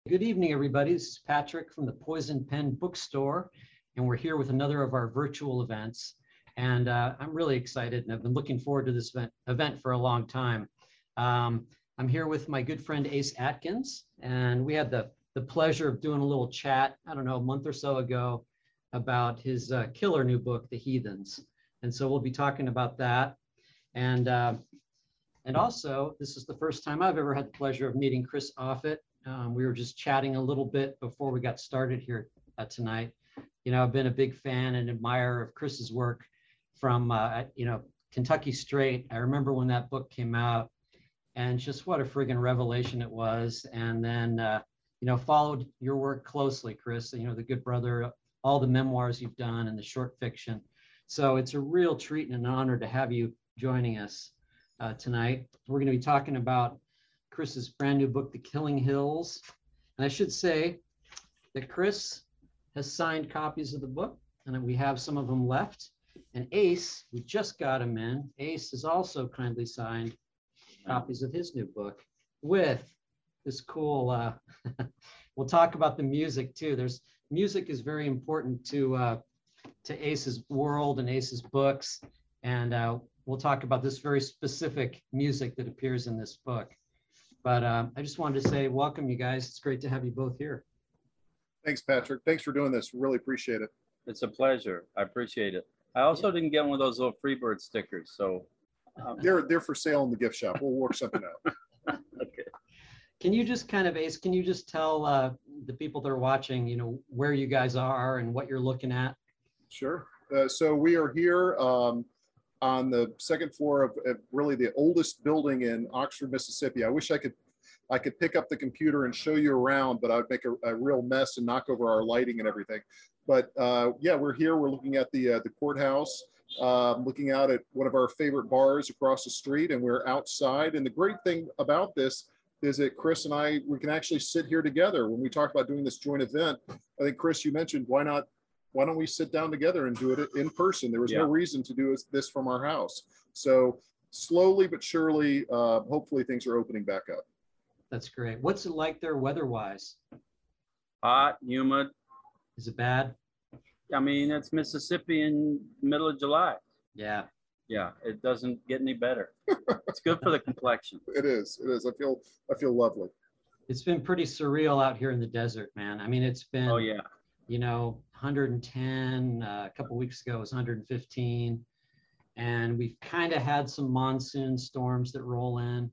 Good evening, everybody. This is Patrick from the Poison Pen Bookstore, and we're here with another of our virtual events. And I'm really excited, and I've been looking forward to this event for a long time. I'm here with my good friend Ace Atkins, and we had the pleasure of doing a little chat, I don't know, a month or so ago about his killer new book, The Heathens. And so we'll be talking about that. And also, this is the first time I've ever had the pleasure of meeting Chris Offutt. We were just chatting a little bit before we got started here tonight. You know, I've been a big fan and admirer of Chris's work from, Kentucky Straight. I remember when that book came out and just what a friggin' revelation it was. And then, followed your work closely, Chris, The Good Brother, all the memoirs you've done and the short fiction. So it's a real treat and an honor to have you joining us tonight. We're going to be talking about Chris's brand new book, The Killing Hills. And I should say that Chris has signed copies of the book, and we have some of them left. And Ace, we just got him in. Ace has also kindly signed copies of his new book with this cool, we'll talk about the music too. Music is very important to Ace's world and Ace's books. And we'll talk about this very specific music that appears in this book. But I just wanted to say, welcome, you guys. It's great to have you both here. Thanks, Patrick. Thanks for doing this. Really appreciate it. It's a pleasure. I appreciate it. I also didn't get one of those little Freebird stickers, so they're for sale in the gift shop. We'll work something out. Okay. Can you just Ace, can you just tell the people that are watching, where you guys are and what you're looking at? Sure. So we are here on the second floor of really the oldest building in Oxford, Mississippi. I wish I could pick up the computer and show you around, but I'd make a real mess and knock over our lighting and everything. But yeah, we're here. We're looking at the courthouse, looking out at one of our favorite bars across the street, and we're outside. And the great thing about this is that Chris and we can actually sit here together. When we talk about doing this joint event, I think, Chris, you mentioned, why don't we sit down together and do it in person? There was no reason to do this from our house. So slowly but surely, hopefully things are opening back up. That's great. What's it like there weather-wise? Hot, humid. Is it bad? I mean, it's Mississippi in the middle of July. Yeah. Yeah, it doesn't get any better. It's good for the complexion. It is. It is. I feel lovely. It's been pretty surreal out here in the desert, man. I mean, it's been 110. A couple of weeks ago it was 115, and we've kind of had some monsoon storms that roll in.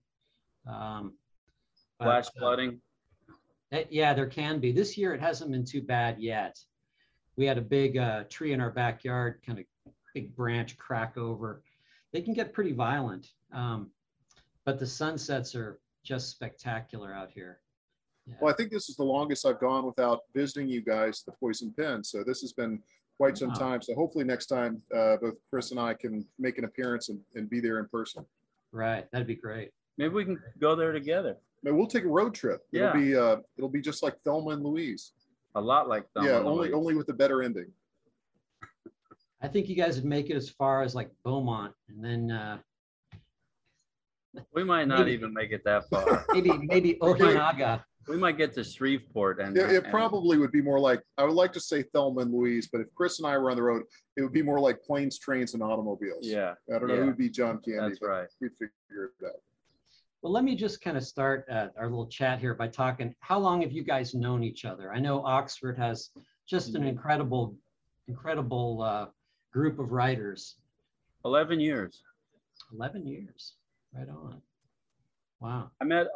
Flash flooding. Yeah, there can be. This year it hasn't been too bad yet. We had a big tree in our backyard, kind of big branch crack over. They can get pretty violent, but the sunsets are just spectacular out here. Yeah. Well, I think this is the longest I've gone without visiting you guys, the Poison Pen. So this has been quite some time. So hopefully next time, both Chris and I can make an appearance and be there in person. Right, that'd be great. Maybe we can go there together. Maybe we'll take a road trip. Yeah. It'll be just like Thelma and Louise. A lot like Thelma. Yeah, and Louise. only with a better ending. I think you guys would make it as far as like Beaumont, and then we might not even make it that far. maybe Ojinaga. We might get to Shreveport, and it probably would be more like, I would like to say Thelma and Louise, but if Chris and I were on the road, it would be more like planes, trains, and automobiles. Yeah. I don't know who would be John Candy. That's right. We'd figure it out. Well, let me just kind of start our little chat here by talking, how long have you guys known each other? I know Oxford has just an incredible group of writers. 11 years. 11 years, right on. Wow.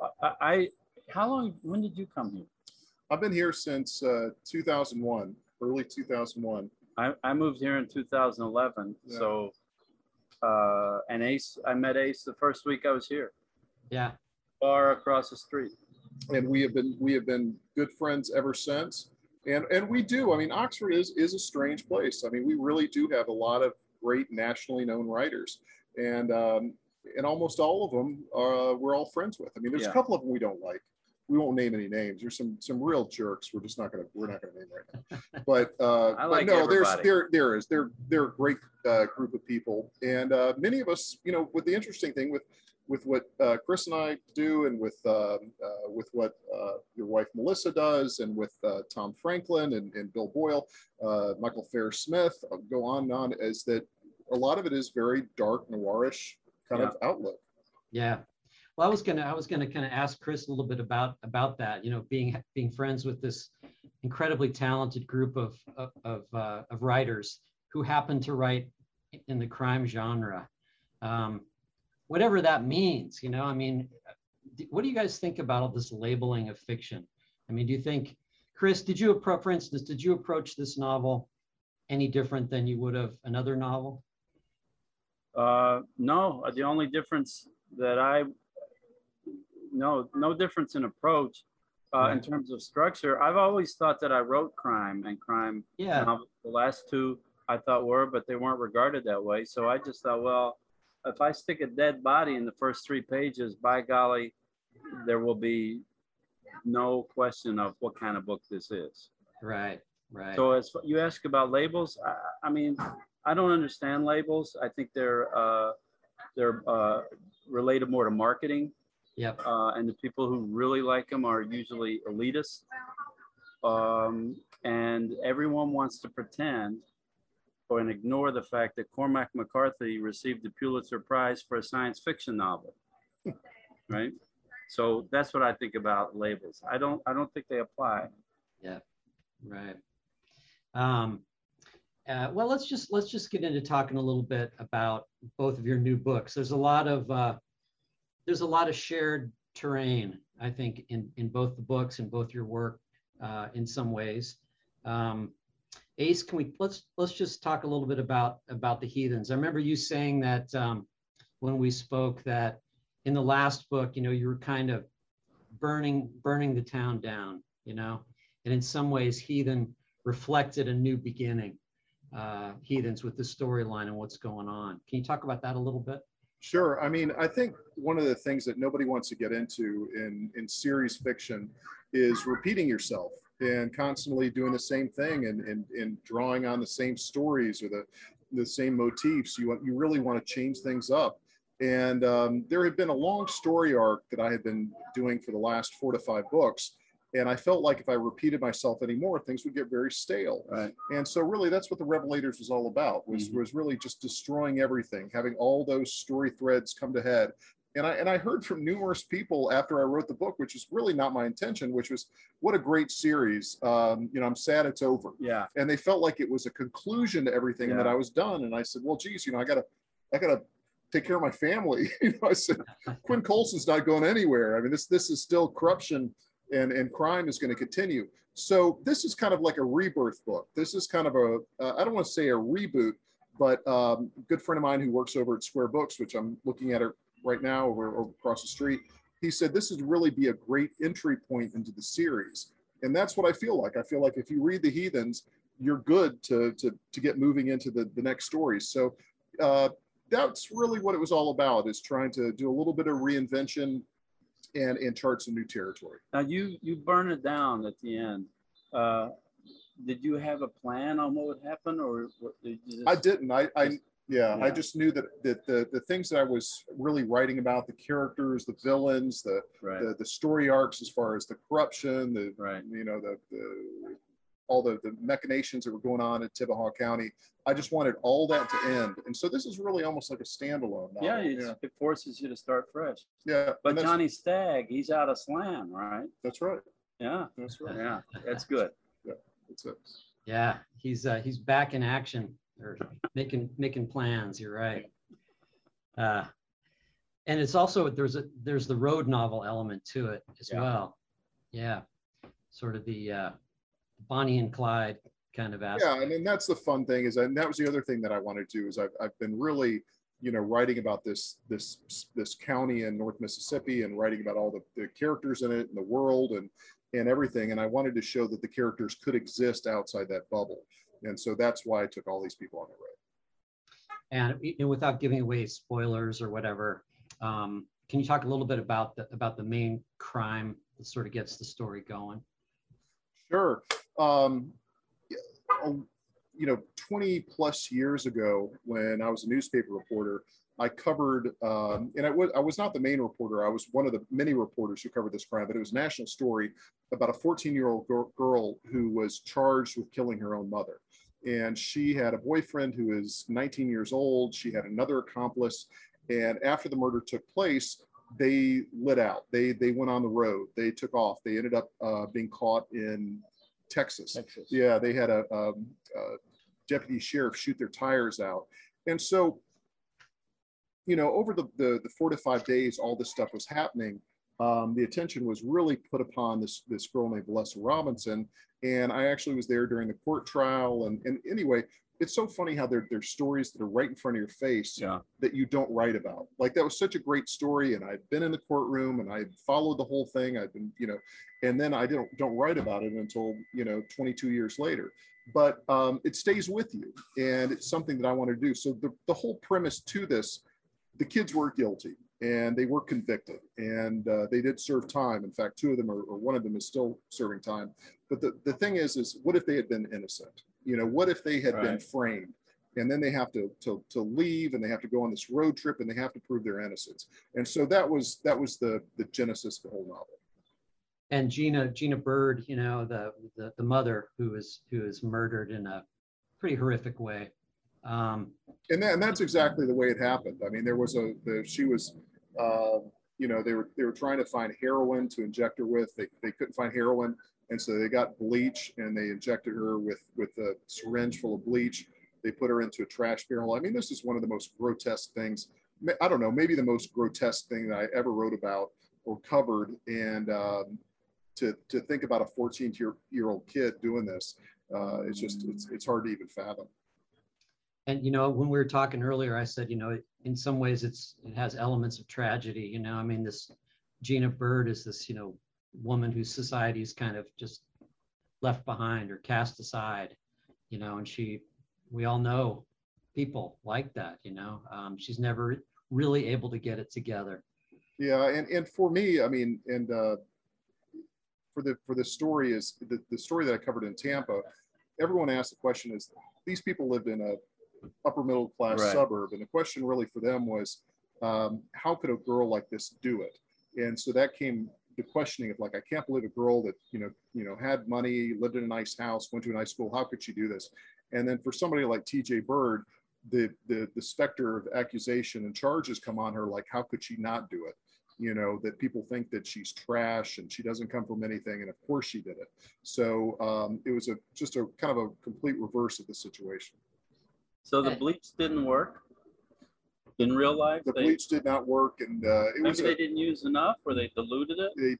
When did you come here? I've been here since 2001, early 2001. I moved here in 2011. Yeah. So, and Ace, I met Ace the first week I was here. Yeah. Bar across the street. And we have been good friends ever since. And we do. I mean, Oxford is a strange place. I mean, we really do have a lot of great nationally known writers, and almost all of them we're all friends with. I mean, there's a couple of them we don't like. We won't name any names. There's some real jerks. We're not gonna name right now. But like no, everybody. They're a great group of people, and many of us, with the interesting thing with with what Chris and I do, and with what your wife Melissa does, and with Tom Franklin and Bill Boyle, Michael Fair Smith, go on and on, is that a lot of it is very dark, noirish kind of outlook. Yeah. Well, I was gonna kind of ask Chris a little bit about that. You know, being friends with this incredibly talented group of writers who happen to write in the crime genre, whatever that means. You know, I mean, what do you guys think about all this labeling of fiction? I mean, do you think, Chris, for instance, did you approach this novel any different than you would have another novel? No, the only difference that no difference in approach in terms of structure. I've always thought that I wrote crime novels. The last two I thought were, but they weren't regarded that way. So I just thought, well, if I stick a dead body in the first 3 pages, by golly, there will be no question of what kind of book this is. Right, right. So as you ask about labels, I mean, I don't understand labels. I think they're related more to marketing. Yep. And the people who really like them are usually elitists. And everyone wants to pretend and ignore the fact that Cormac McCarthy received the Pulitzer Prize for a science fiction novel, right? So that's what I think about labels. I don't think they apply. Yeah, right. Well, let's just get into talking a little bit about both of your new books. There's a lot of shared terrain, I think, in both the books and both your work, in some ways. Ace, let's just talk a little bit about the Heathens. I remember you saying that when we spoke, that in the last book, you know, you were kind of burning the town down, you know, and in some ways, Heathen reflected a new beginning. Heathens, with the storyline and what's going on. Can you talk about that a little bit? Sure. I mean, I think one of the things that nobody wants to get into in series fiction is repeating yourself and constantly doing the same thing and drawing on the same stories or the same motifs. You really want to change things up. And there had been a long story arc that I had been doing for the last 4 to 5 books. And I felt like if I repeated myself anymore, things would get very stale. Right. And so really that's what the Revelators was all about, was really just destroying everything, having all those story threads come to head. And I heard from numerous people after I wrote the book, which is really not my intention, which was, what a great series. You know, I'm sad it's over. Yeah. And they felt like it was a conclusion to everything and that I was done. And I said, well, geez, you know, I gotta take care of my family. You know, I said, Quinn Colson's not going anywhere. I mean, this is still corruption and crime is going to continue. So this is kind of like a rebirth book. This is kind of I don't want to say a reboot, but a good friend of mine who works over at Square Books, which I'm looking at her right now over across the street, he said this would really be a great entry point into the series. And that's what I feel like. I feel like if you read The Heathens, you're good to get moving into the next stories. So that's really what it was all about, is trying to do a little bit of reinvention and chart some new territory. Now you burn it down at the end. Did you have a plan on what would happen, or what, did you just, I didn't. I just knew that the things that I was really writing about, the characters, the villains, the story arcs, as far as the corruption, you know, all the machinations that were going on in Tibahaw County, I just wanted all that to end. And so this is really almost like a standalone novel. It forces you to start fresh. Yeah. But Johnny Stagg, he's out of Slam, right? That's right. Yeah. That's right. Yeah, that's good. Yeah, that's it. Yeah, he's back in action, or making plans. You're right. And it's also, there's the road novel element to it as well. Yeah, sort of the Bonnie and Clyde kind of aspect. Yeah, and that's the fun thing is, and that was the other thing that I wanted to do, is I've been really, you know, writing about this county in North Mississippi, and writing about all the characters in it and the world and everything. And I wanted to show that the characters could exist outside that bubble. And so that's why I took all these people on the road. And without giving away spoilers or whatever, can you talk a little bit about the main crime that sort of gets the story going? Sure. You know, 20 plus years ago, when I was a newspaper reporter, I covered, and I was not the main reporter. I was one of the many reporters who covered this crime, but it was a national story about a 14-year-old girl who was charged with killing her own mother. And she had a boyfriend who is 19 years old. She had another accomplice. And after the murder took place, they lit out. They went on the road. They took off. They ended up being caught in Texas. Yeah, they had a deputy sheriff shoot their tires out. And so, you know, over the 4 to 5 days, all this stuff was happening. The attention was really put upon this girl named Valessa Robinson. And I actually was there during the court trial. And anyway, it's so funny how there's stories that are right in front of your face that you don't write about. Like, that was such a great story. And I'd been in the courtroom and I followed the whole thing. I'd been, you know, and then I don't write about it until, you know, 22 years later. But it stays with you. And it's something that I want to do. So the whole premise to this, the kids were guilty and they were convicted, and they did serve time. In fact, 2 of them or one of them is still serving time. But the thing is what if they had been innocent? You know, what if they had been framed? And then they have to leave, and they have to go on this road trip, and they have to prove their innocence. And so that was the genesis of the whole novel. And Gina Bird, you know, the mother who is murdered in a pretty horrific way. And that's exactly the way it happened. I mean, there was she was, you know, they were trying to find heroin to inject her with. They couldn't find heroin, and so they got bleach and they injected her with a syringe full of bleach. They put her into a trash barrel. I mean, this is one of the most grotesque things. I don't know, maybe the most grotesque thing that I ever wrote about or covered. And to think about a 14-year-old kid doing this, it's hard to even fathom. And, you know, when we were talking earlier, I said, you know, in some ways it has elements of tragedy. You know, I mean, this Gina Bird is this, you know, woman whose society is kind of just left behind or cast aside, you know, and we all know people like that, you know. She's never really able to get it together. Yeah, and for me, I mean, and for the story is the story that I covered in Tampa. Everyone asked the question is, these people lived in a upper middle class suburb, and the question really for them was, how could a girl like this do it? And so that came the questioning of, like, I can't believe a girl that you know had money, lived in a nice house, went to a nice school, how could she do this? And then for somebody like T.J. Bird, the specter of accusation and charges come on her, like, how could she not do it? You know, that people think that she's trash and she doesn't come from anything, and of course she did it. So it was just a kind of a complete reverse of the situation. So the bleach didn't work in real life? The bleach did not work, and maybe they didn't use enough, or they diluted it?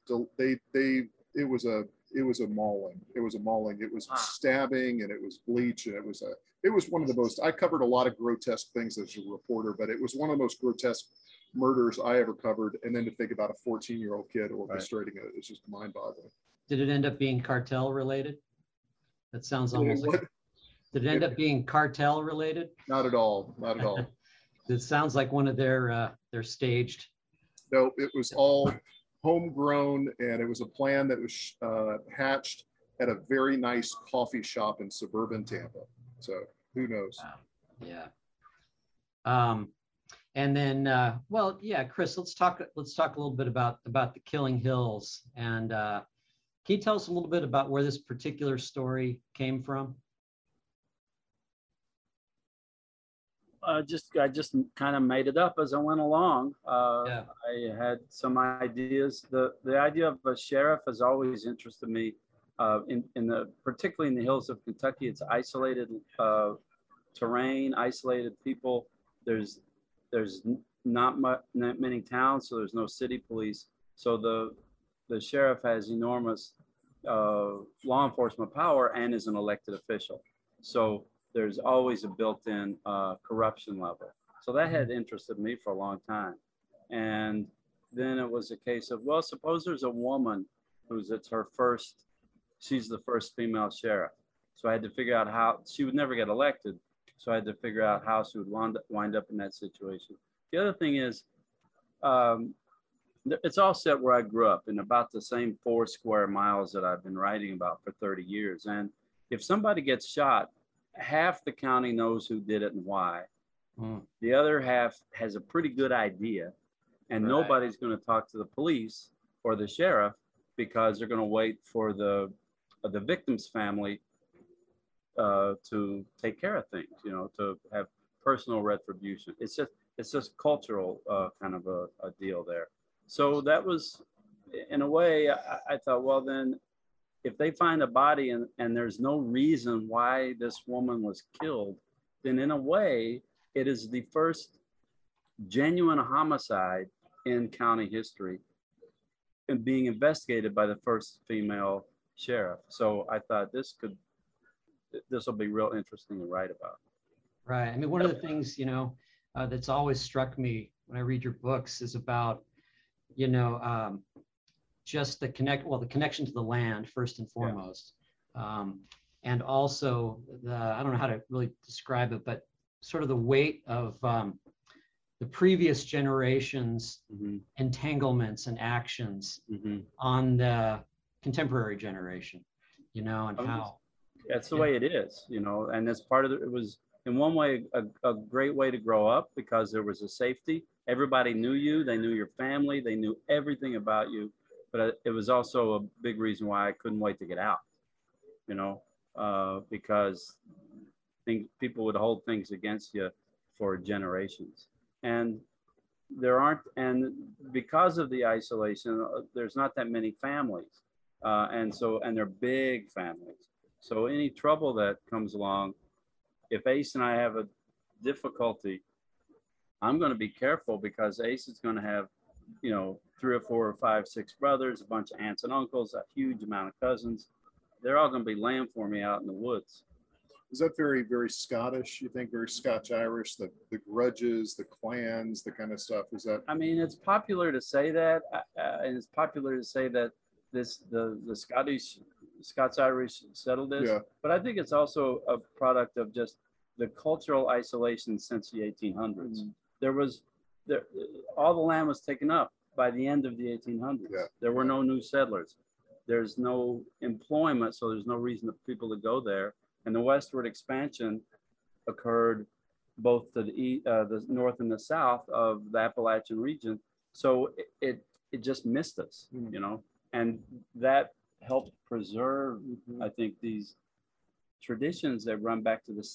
It was a mauling. It was a mauling. It was stabbing, and it was bleach, and it was one of the most, I covered a lot of grotesque things as a reporter, but it was one of the most grotesque murders I ever covered. And then to think about a 14-year-old kid orchestrating it, it's just mind-boggling. Did it end up being cartel related? That sounds almost like... Did it end up being cartel related? Not at all. Not at all. It sounds like one of their staged. No, it was all homegrown, and it was a plan that was hatched at a very nice coffee shop in suburban Tampa. So who knows? Yeah. And then, well, yeah, Chris, let's talk a little bit about the Killing Hills, and can you tell us a little bit about where this particular story came from? I just kind of made it up as I went along. I had some ideas. The idea of a sheriff has always interested me. Particularly in the hills of Kentucky, it's isolated terrain, isolated people. There's not many towns, so there's no city police. So the sheriff has enormous law enforcement power and is an elected official. So there's always a built-in corruption level. So that had interested me for a long time. And then it was a case of, well, suppose there's a woman she's the first female sheriff. So I had to figure out how, she would never get elected. So I had to figure out how she would wind up in that situation. The other thing is, it's all set where I grew up, in about the same 4 square miles that I've been writing about for 30 years. And if somebody gets shot, half the county knows who did it and why. The other half has a pretty good idea, and nobody's going to talk to the police or the sheriff because they're going to wait for the victim's family to take care of things, you know, to have personal retribution. It's just cultural kind of a deal there. So that was, in a way, I thought, well, then if they find a body and there's no reason why this woman was killed, then in a way, it is the first genuine homicide in county history and being investigated by the first female sheriff. So I thought this will be real interesting to write about. Right. I mean, one of the things, you know, that's always struck me when I read your books is about, you know, just the connection to the land first and foremost. And also I don't know how to really describe it, but sort of the weight of the previous generation's entanglements and actions on the contemporary generation, you know, and how. That's the way it is, you know, and as part of it was in one way a great way to grow up because there was a safety. Everybody knew you, they knew your family, they knew everything about you. But it was also a big reason why I couldn't wait to get out, you know, because people would hold things against you for generations. And and because of the isolation, there's not that many families. And they're big families. So any trouble that comes along, if Ace and I have a difficulty, I'm going to be careful because Ace is going to have, you know, 3 or 4 or 5, 6 brothers, a bunch of aunts and uncles, a huge amount of cousins. They're all going to be laying for me out in the woods. Is that very, very Scottish? You think very Scotch-Irish, the grudges, the clans, the kind of stuff? Is that? I mean, it's popular to say that, and it's popular to say that the Scots-Irish settled this. Yeah. But I think it's also a product of just the cultural isolation since the 1800s. All the land was taken up by the end of the 1800s. Yeah. There were no new settlers. There's no employment, so there's no reason for people to go there. And the westward expansion occurred both to the north and the south of the Appalachian region. So it just missed us, you know, and that helped preserve, I think, these traditions that run back to the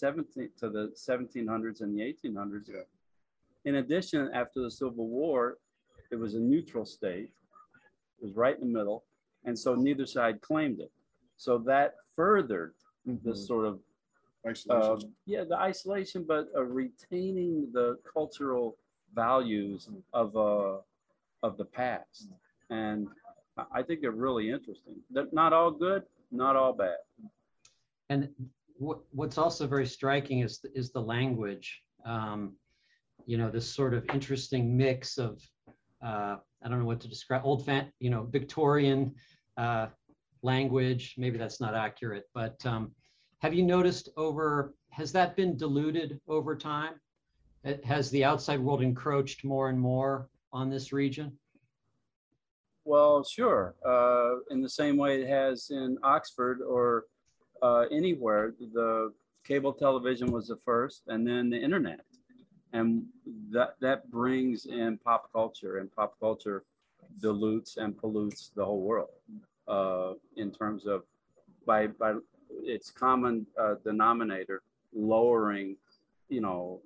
1700s and the 1800s. Yeah. In addition, after the Civil War, it was a neutral state. It was right in the middle. And so neither side claimed it. So that furthered this sort of isolation. The isolation, but retaining the cultural values of the past. And I think they're really interesting. They're not all good, not all bad. And what's also very striking is the language. You know, this sort of interesting mix of I don't know what to describe, Victorian language. Maybe that's not accurate, but have you noticed has that been diluted over time? Has the outside world encroached more and more on this region? Well, sure. In the same way it has in Oxford or anywhere. The cable television was the first, and then the internet. And that brings in pop culture, and pop culture dilutes and pollutes the whole world in terms of by its common denominator lowering, you know,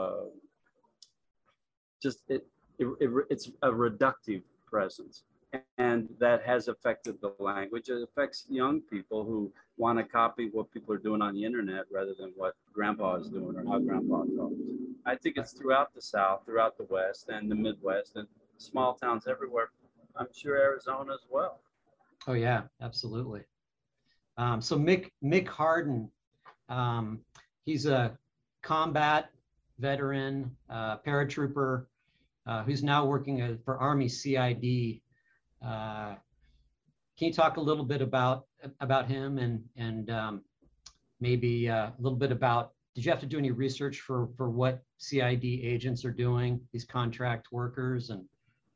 it's a reductive presence, and that has affected the language. It affects young people who want to copy what people are doing on the internet rather than what grandpa is doing or how grandpa talks. I think it's throughout the South, throughout the West and the Midwest and small towns everywhere. I'm sure Arizona as well. Oh yeah, absolutely. So Mick Hardin, he's a combat veteran, paratrooper, who's now working for Army CID. Can you talk a little bit about him and maybe a little bit about, did you have to do any research for what CID agents are doing, these contract workers? And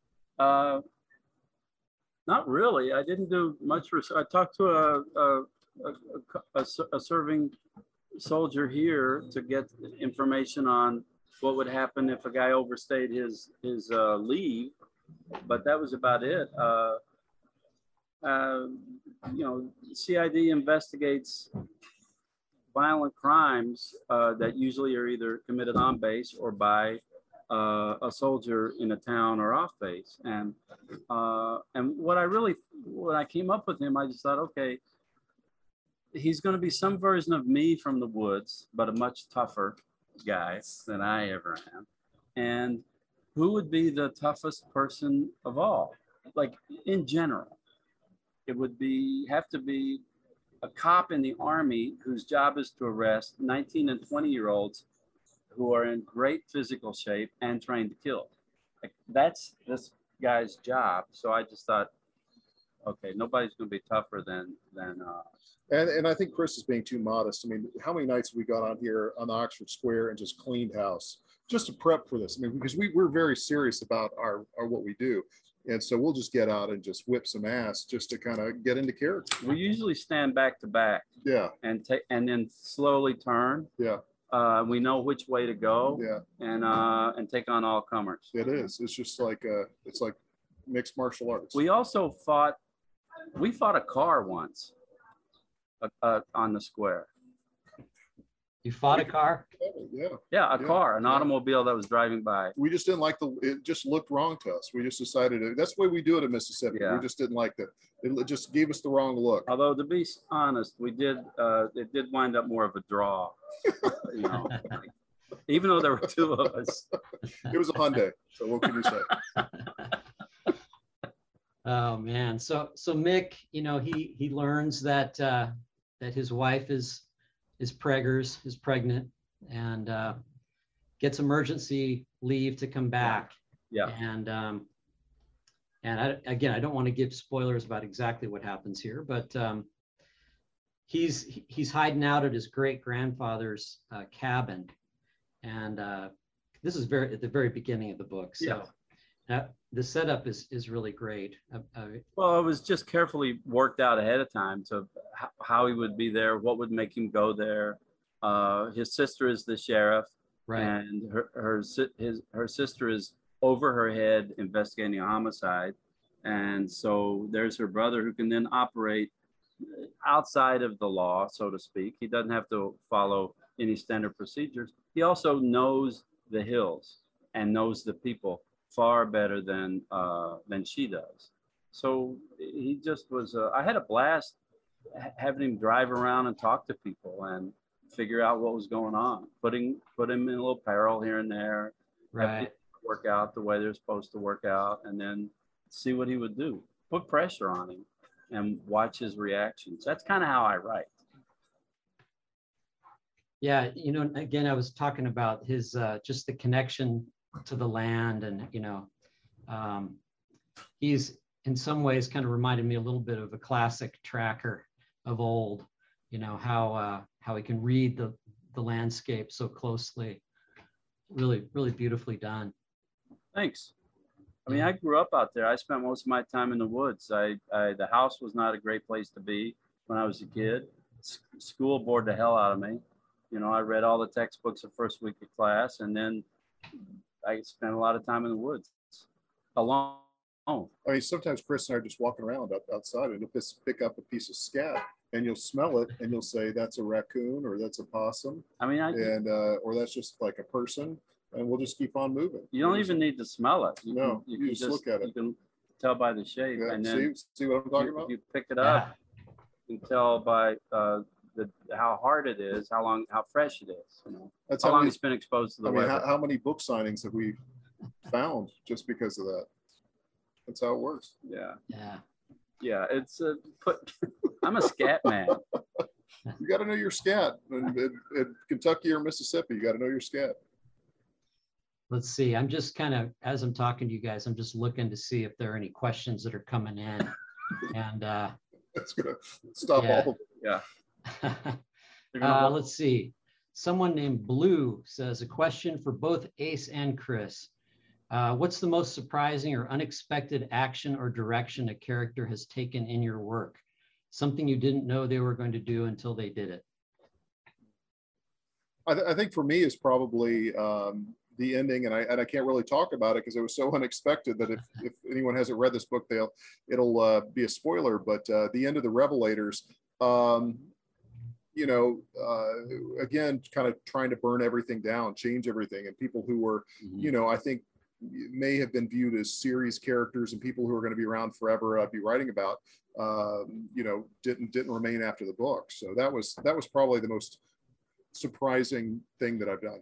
not really. I didn't do much research. I talked to a serving soldier here to get information on what would happen if a guy overstayed his leave, but that was about it. You know, CID investigates violent crimes that usually are either committed on base or by a soldier in a town or off base. And when I came up with him, I just thought, okay, he's going to be some version of me from the woods, but a much tougher guy than I ever am. And who would be the toughest person of all? Like in general, it would have to be a cop in the Army whose job is to arrest 19 and 20-year-olds who are in great physical shape and trained to kill. Like, that's this guy's job. So I just thought, okay, nobody's going to be tougher than And I think Chris is being too modest. I mean, how many nights have we got on here on Oxford Square and just cleaned house just to prep for this? I mean, because we're very serious about our what we do. And so we'll just get out and just whip some ass just to kind of get into character. We usually stand back to back. Yeah. And then slowly turn. Yeah. We know which way to go. Yeah. And take on all comers. It is. It's just like it's like mixed martial arts. We also fought a car once on the square. You fought a car? Yeah. Yeah, car, an automobile that was driving by. We just didn't like it just looked wrong to us. We just decided that's the way we do it in Mississippi. Yeah. We just didn't like that. It just gave us the wrong look. Although to be honest, it did wind up more of a draw. You know, even though there were two of us. It was a Hyundai. So what can you say? Oh man. So Mick, you know, he learns that his wife is pregnant, and gets emergency leave to come back. Yeah. And I don't want to give spoilers about exactly what happens here, but he's hiding out at his great grandfather's cabin, and this is at the very beginning of the book. So the setup is really great. Well, it was just carefully worked out ahead of time to how he would be there, what would make him go there. His sister is the sheriff, right, and her sister is over her head investigating a homicide, and so there's her brother who can then operate outside of the law, so to speak. He doesn't have to follow any standard procedures. He also knows the hills and knows the people far better than she does. So he just was. I had a blast having him drive around and talk to people and figure out what was going on. Put him in a little peril here and there. Right. Work out the way they're supposed to work out, and then see what he would do. Put pressure on him and watch his reactions. That's kind of how I write. Yeah, you know, again, I was talking about his just the connection to the land, and you know, he's in some ways kind of reminded me a little bit of a classic tracker of old. You know, how he can read the landscape so closely. Really beautifully done. Thanks. I mean, I grew up out there. I spent most of my time in the woods. The house was not a great place to be when I was a kid. School bored the hell out of me. You know, I read all the textbooks the first week of class, and then I spent a lot of time in the woods alone. I mean, sometimes Chris and I are just walking around outside, and you'll just pick up a piece of scat, and you'll smell it, and you'll say that's a raccoon or that's a possum. I mean, or that's just like a person, and we'll just keep on moving. You don't even need to smell it. You can just look at it. You can tell by the shape, Yeah, and then see what I'm talking about? You pick it up. You can tell by how hard it is, how fresh it is. You know, That's how long it's been exposed to the weather. How many book signings have we found just because of that? That's how it works. Yeah. It's I'm a scat man. You got to know your scat. In Kentucky or Mississippi, you got to know your scat. Let's see. I'm just kind of, as I'm talking to you guys, I'm just looking to see if there are any questions that are coming in. And that's gonna stop all of it. Yeah. Let's see. Someone named Blue says, a question for both Ace and Chris. What's the most surprising or unexpected action or direction a character has taken in your work? Something you didn't know they were going to do until they did it. I think for me is probably the ending, and I can't really talk about it because it was so unexpected that if anyone hasn't read this book, it'll be a spoiler. But the end of the Revelators, you know, again, kind of trying to burn everything down, change everything, and people who were, you know, I think may have been viewed as series characters and people who are going to be around forever, I'd be writing about, you know, didn't remain after the book. So that was probably the most surprising thing that I've done.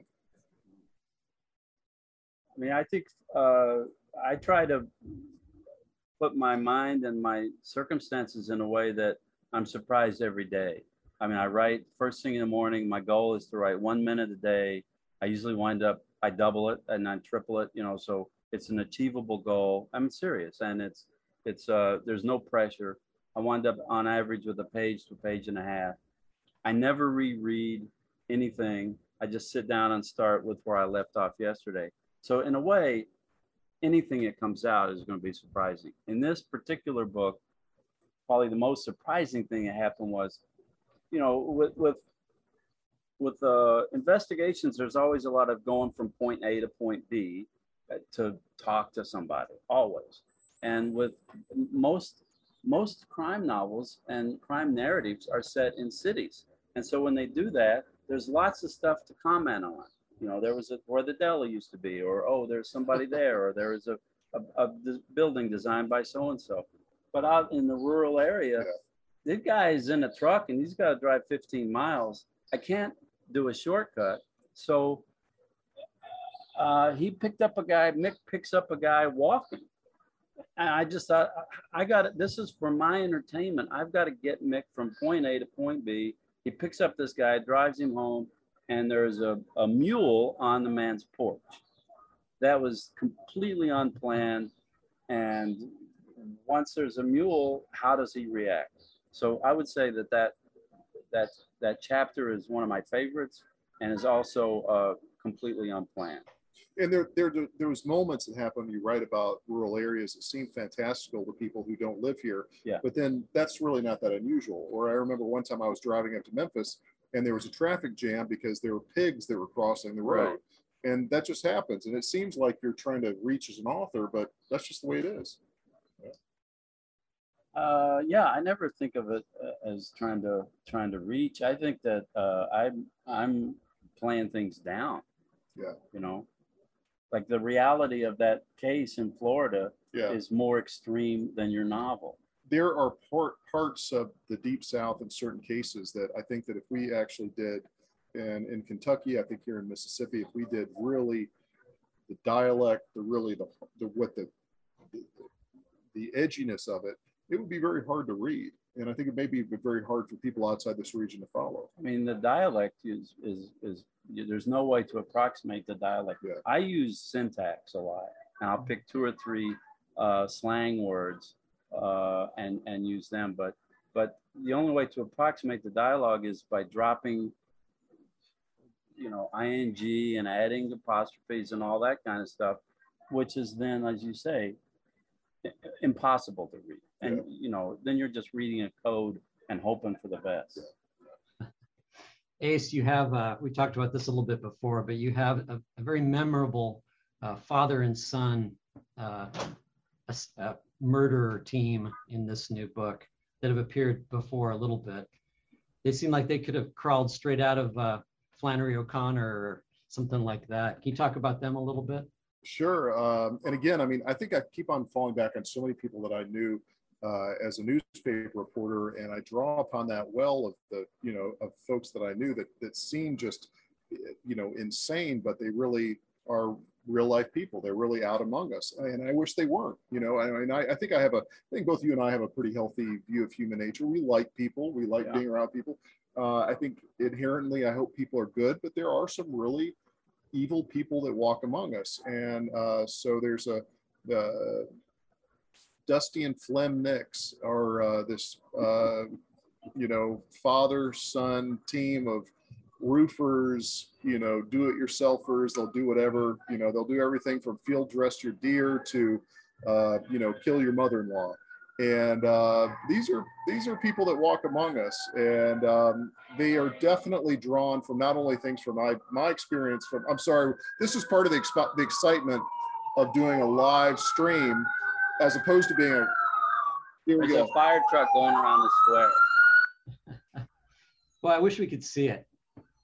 I mean, I think I try to put my mind and my circumstances in a way that I'm surprised every day. I mean, I write first thing in the morning. My goal is to write 1 minute a day. I usually wind up, I double it and I triple it, you know, so it's an achievable goal. I'm serious, and it's there's no pressure. I wind up on average with a page to a page and a half. I never reread anything. I just sit down and start with where I left off yesterday. So in a way, anything that comes out is going to be surprising. In this particular book, probably the most surprising thing that happened was, you know, with investigations, there's always a lot of going from point A to point B to talk to somebody, always. And with most crime novels and crime narratives are set in cities. And so when they do that, there's lots of stuff to comment on. You know, there was where the deli used to be, or, oh, there's somebody there, or there is a building designed by so-and-so. But out in the rural area, this guy is in a truck and he's got to drive 15 miles. I can't do a shortcut. So he picked up a guy, Mick picks up a guy walking. And I just thought, I got it. This is for my entertainment. I've got to get Mick from point A to point B. He picks up this guy, drives him home, and there's a mule on the man's porch. That was completely unplanned. And once there's a mule, how does he react? So I would say that chapter is one of my favorites and is also completely unplanned. And there was moments that happen when you write about rural areas that seem fantastical to people who don't live here. Yeah. But then that's really not that unusual. Or I remember one time I was driving up to Memphis and there was a traffic jam because there were pigs that were crossing the road. Right. And that just happens. And it seems like you're trying to reach as an author, but that's just the way it is. Yeah, I never think of it as trying to reach. I think that I'm playing things down. Yeah. You know, like the reality of that case in Florida is more extreme than your novel. There are parts of the Deep South in certain cases that I think that if we actually did, and in Kentucky, I think here in Mississippi, if we did really the dialect, the edginess of it, it would be very hard to read. And I think it may be very hard for people outside this region to follow. I mean, the dialect is there's no way to approximate the dialect. Yeah. I use syntax a lot, and I'll pick 2 or 3 slang words and use them. But the only way to approximate the dialogue is by dropping, you know, ing and adding apostrophes and all that kind of stuff, which is then, as you say, impossible to read. And you know, then you're just reading a code and hoping for the best. Ace, you have, we talked about this a little bit before, but you have a very memorable father and son murderer team in this new book that have appeared before a little bit. They seem like they could have crawled straight out of Flannery O'Connor or something like that. Can you talk about them a little bit? Sure. And again, I mean, I think I keep on falling back on so many people that I knew as a newspaper reporter, and I draw upon that well of the, you know, of folks that I knew that seem just, you know, insane, but they really are real life people. They're really out among us, and I wish they weren't. You know, I mean, I think I think both you and I have a pretty healthy view of human nature. We like people. We like being around people. I think inherently, I hope people are good, but there are some really evil people that walk among us, and so there's Dusty and Flem Nix are this you know, father-son team of roofers, you know, do-it-yourselfers. They'll do whatever, you know, they'll do everything from field dress your deer to you know, kill your mother-in-law. And these are people that walk among us, and they are definitely drawn from not only things from my experience from. I'm sorry, this is part of the excitement of doing a live stream, as opposed to being a. Here we There's go. a fire truck going around the square. Well, I wish we could see it.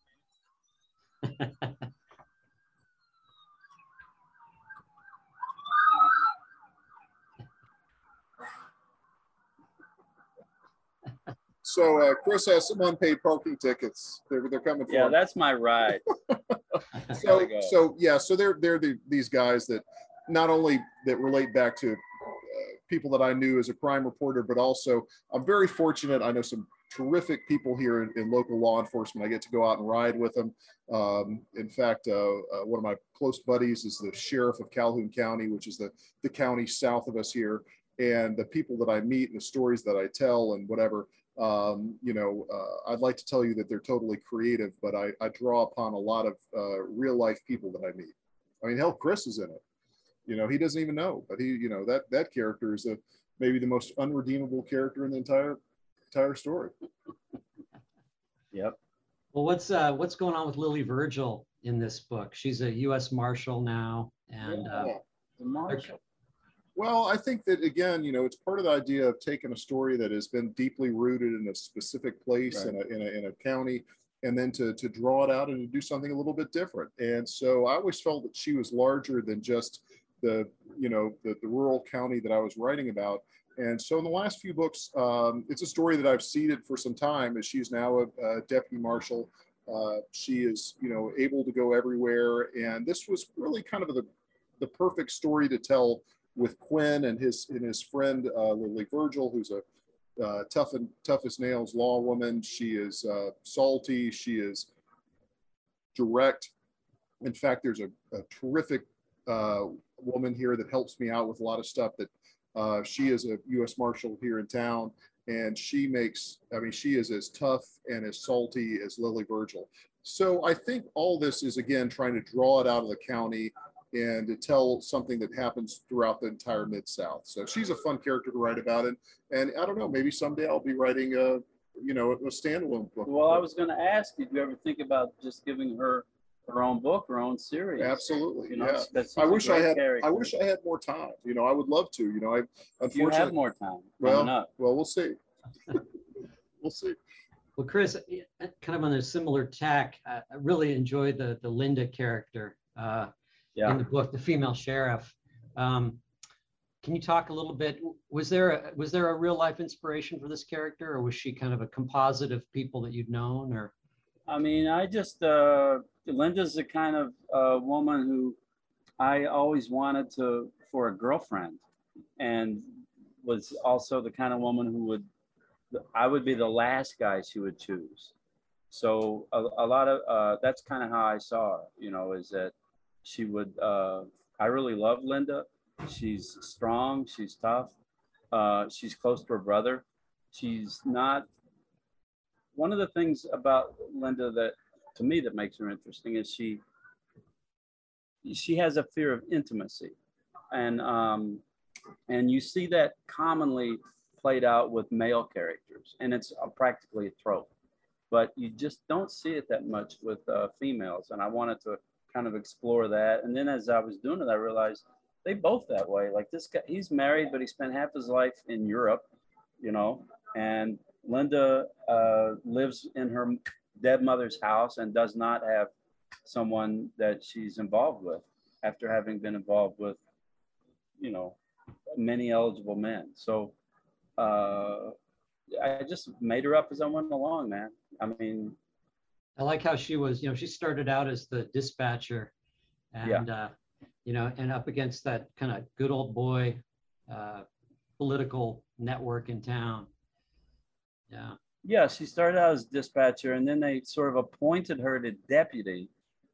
So Chris has some unpaid parking tickets. They're coming for Yeah, him. that's my ride. So they're these guys that not only that relate back to people that I knew as a crime reporter, but also I'm very fortunate. I know some terrific people here in local law enforcement. I get to go out and ride with them. In fact, one of my close buddies is the sheriff of Calhoun County, which is the county south of us here. And the people that I meet and the stories that I tell and whatever, I'd like to tell you that they're totally creative, but I draw upon a lot of real life people that I meet. I mean, hell, Chris is in it. He doesn't even know, but that character is maybe the most unredeemable character in the entire story. Yep. Well, what's going on with Lily Virgil in this book? She's a U.S. Marshal now, and The Marshal. Well, I think that again, it's part of the idea of taking a story that has been deeply rooted in a specific place, right, in a county, and then to draw it out and to do something a little bit different. And so I always felt that she was larger than just the rural county that I was writing about. And so in the last few books, it's a story that I've seeded for some time, as she's now a deputy marshal. She is, able to go everywhere. And this was really kind of the perfect story to tell with Quinn and his friend, Lily Virgil, who's a tough as nails law woman. She is salty. She is direct. In fact, there's a terrific woman here that helps me out with a lot of stuff that she is a U.S. Marshal here in town, and she is as tough and as salty as Lily Virgil. So I think all this is, again, trying to draw it out of the county and to tell something that happens throughout the entire Mid-South. So she's a fun character to write about. And I don't know, maybe someday I'll be writing a standalone book. Well, I was going to ask, did you ever think about just giving her own book, her own series? Absolutely. Yeah. I wish I had more time. I would love to. I unfortunately you have more time. Well, we'll see. We'll see. Well, Chris, kind of on a similar tack, I really enjoyed the Linda character in the book, the female sheriff. Can you talk a little bit? Was there a real life inspiration for this character, or was she kind of a composite of people that you'd known? Or I mean, I just Linda's the kind of woman who I always wanted for a girlfriend, and was also the kind of woman who I would be the last guy she would choose. So a lot of that's kind of how I saw her, is that she would, I really love Linda. She's strong, she's tough, she's close to her brother. She's not, one of the things about Linda that to me that makes her interesting is she has a fear of intimacy. And you see that commonly played out with male characters, and it's practically a trope, but you just don't see it that much with females. And I wanted to kind of explore that. And then as I was doing it, I realized they both that way. Like this guy, he's married, but he spent half his life in Europe, and Linda lives in her dead mother's house and does not have someone that she's involved with after having been involved with, many eligible men. So I just made her up as I went along, man. I mean, I like how she was, she started out as the dispatcher, and and up against that kind of good old boy political network in town. Yeah, she started out as dispatcher, and then they sort of appointed her to deputy,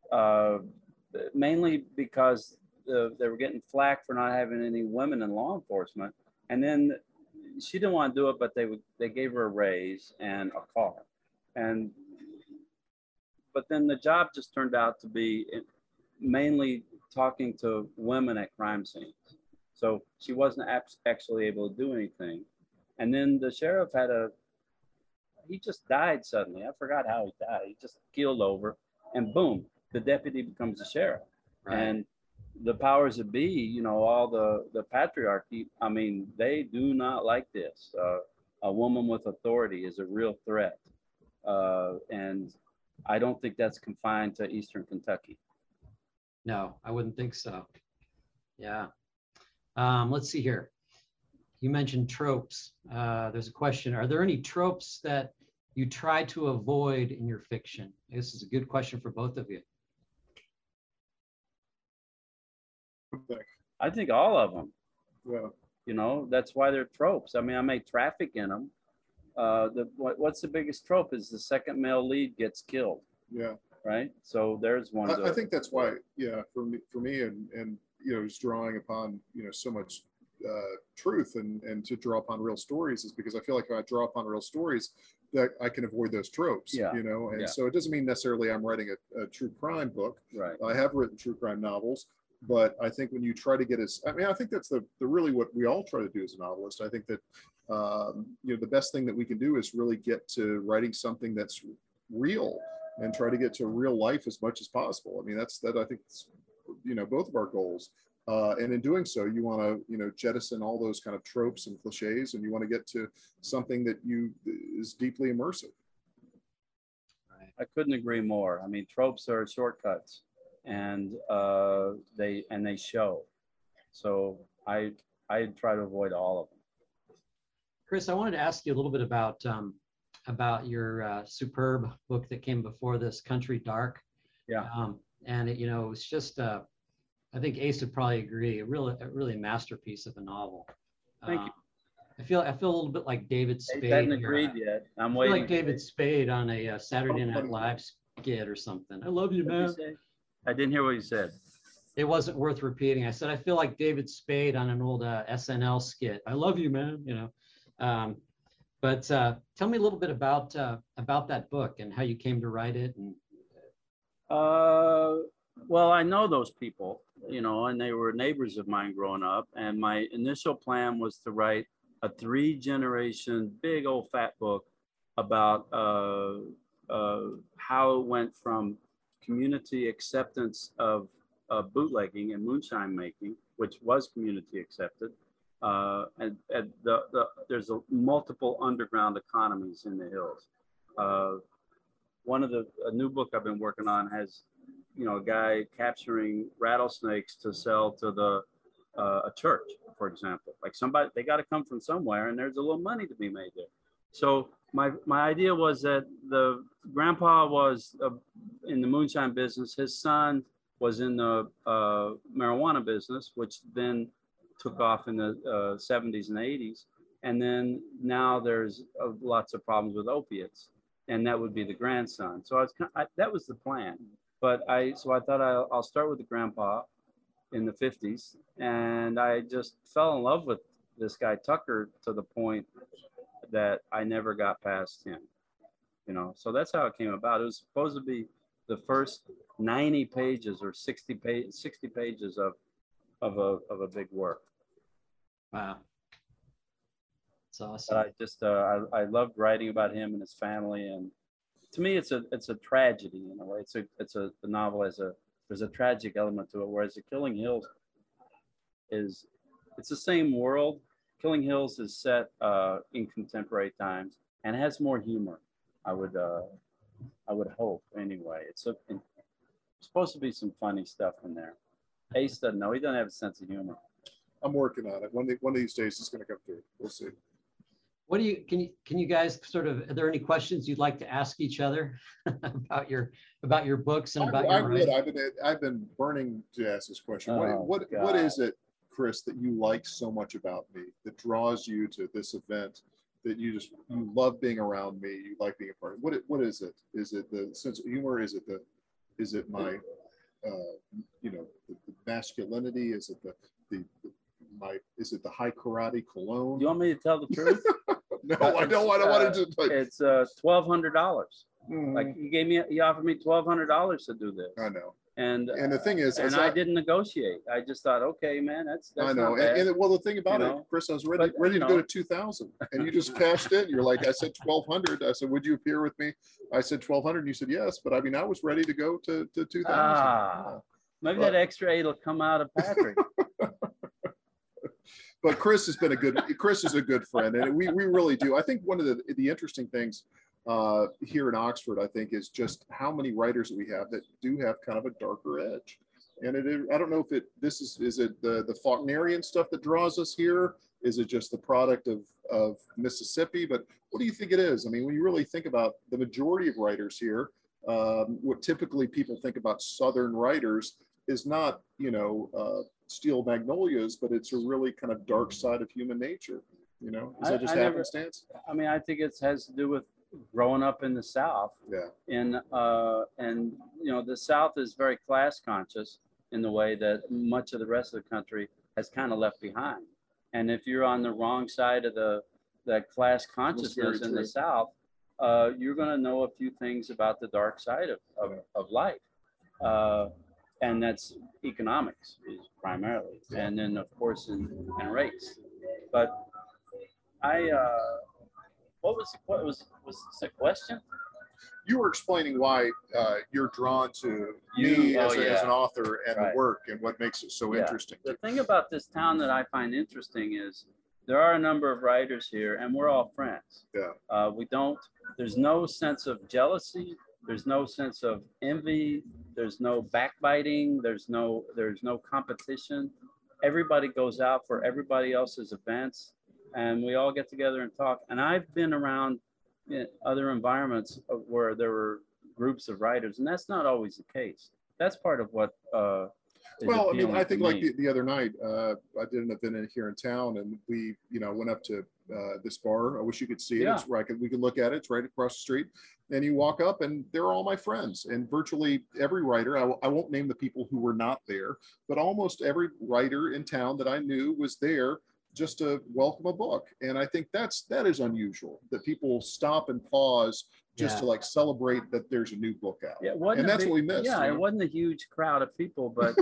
mainly because they were getting flack for not having any women in law enforcement. And then she didn't want to do it, but they gave her a raise and a car. But then the job just turned out to be mainly talking to women at crime scenes. So she wasn't actually able to do anything. And then the sheriff he just died suddenly. I forgot how he died. He just keeled over, and boom, the deputy becomes the sheriff. Right. And the powers that be, you know, all the patriarchy, I mean, they do not like this. A woman with authority is a real threat. And I don't think that's confined to Eastern Kentucky. No, I wouldn't think so. Yeah. Let's see here. You mentioned tropes. There's a question. Are there any tropes that you try to avoid in your fiction? This is a good question for both of you. I think all of them. Yeah. You know, that's why they're tropes. I mean, I may traffic in them. What's the biggest trope is the second male lead gets killed. Yeah. Right. So there's one. I think that's why, yeah, for me and you know, just drawing upon, you know, so much truth and to draw upon real stories is because I feel like if I draw upon real stories that I can avoid those tropes, yeah. you know, and yeah. so it doesn't mean necessarily I'm writing a true crime book. Right. I have written true crime novels, but I think when you try to get I mean, I think that's the really what we all try to do as a novelist. I think that, you know, the best thing that we can do is really get to writing something that's real and try to get to real life as much as possible. I mean, I think it's, you know, both of our goals. And in doing so, you want to, you know, jettison all those kind of tropes and cliches, and you want to get to something that is deeply immersive. Right. I couldn't agree more. I mean, tropes are shortcuts, and they show. So I try to avoid all of them. Chris, I wanted to ask you a little bit about your superb book that came before this, Country Dark. Yeah. And it, you know, it's just I think Ace would probably agree, a really masterpiece of a novel. Thank you. I feel a little bit like David Spade. I haven't agreed yet. I'm waiting. Like David Spade on a Saturday Night Live skit or something. I love you, man. I didn't hear what you said. It wasn't worth repeating. I said I feel like David Spade on an old SNL skit. I love you, man. You know. But tell me a little bit about that book and how you came to write it. And well, I know those people, you know, and they were neighbors of mine growing up. And my initial plan was to write a 3-generation, big old fat book about how it went from community acceptance of bootlegging and moonshine making, which was community accepted. And there's multiple underground economies in the hills. A new book I've been working on has, you know, a guy capturing rattlesnakes to sell to a church, for example. Like they got to come from somewhere, and there's a little money to be made there. So my idea was that the grandpa was in the moonshine business. His son was in the marijuana business, which then took off in the 70s and 80s. And then now there's lots of problems with opiates, and that would be the grandson. So that was the plan. But I thought I'll start with the grandpa in the 50s. And I just fell in love with this guy, Tucker, to the point that I never got past him, you know? So that's how it came about. It was supposed to be the first 90 pages or 60 pages of a big work. Wow. That's awesome. But I just I loved writing about him and his family, and to me it's a tragedy in a way. It's a novel there's a tragic element to it, whereas The Killing Hills it's the same world. Killing Hills is set in contemporary times and has more humor. I would hope anyway. It's supposed to be some funny stuff in there. Ace doesn't know. He doesn't have a sense of humor. I'm working on it. One of these days it's going to come through. We'll see. What do you can you guys sort of, are there any questions you'd like to ask each other about your books and about your writing? I've been burning to ask this question. What is it, Chris, that you like so much about me that draws you to this event, that you love being around me, you like being a part of? What is it? Is it the sense of humor? Is it my you know, the masculinity? Is it is it the high karate cologne? You want me to tell the truth? No, I don't want to. It's $1,200. Mm-hmm. Like he offered me $1,200 to do this. I know. And the thing is, I didn't negotiate. I just thought, okay, man, that's I know. not bad. And well, the thing about You it, know? Chris, I was ready to go to 2,000, and you just cashed it. You're like, I said 1,200. I said, would you appear with me? I said 1,200. And you said yes, but I mean, I was ready to go to 2,000. Ah, maybe that extra 8 will come out of Patrick. But Chris has been Chris is a good friend, and we really do. I think one of the interesting things here in Oxford, I think, is just how many writers that we have that do have kind of a darker edge. And I don't know if is it the Faulknerian stuff that draws us here? Is it just the product of Mississippi? But what do you think it is? I mean, when you really think about the majority of writers here, what typically people think about Southern writers is not, steel magnolias, but it's a really kind of dark side of human nature. Is that just happenstance? I think it has to do with growing up in the South. Yeah. And the South is very class conscious in the way that much of the rest of the country has kind of left behind. And if you're on the wrong side of that class consciousness in the South, you're going to know a few things about the dark side of life. And that's economics is primarily, and then of course in race. But what was the question? You were explaining why you're drawn to me as an author and the work and what makes it so interesting. The thing about this town that I find interesting is there are a number of writers here, and we're all friends. Yeah. There's no sense of jealousy. There's no sense of envy. There's no backbiting. There's no competition. Everybody goes out for everybody else's events, and we all get together and talk. And I've been around in other environments where there were groups of writers, and that's not always the case. That's part of what well, I mean, I think like the other night, I did an event here in town, and we, went up to this bar. I wish you could see it. Yeah. It's right. We can look at it. It's right across the street. And you walk up, and they're all my friends. And virtually every writer, I won't name the people who were not there, but almost every writer in town that I knew was there just to welcome a book. And I think that is unusual, that people stop and pause just to like celebrate that there's a new book out. Yeah, and that's what we missed. Yeah, it wasn't a huge crowd of people, but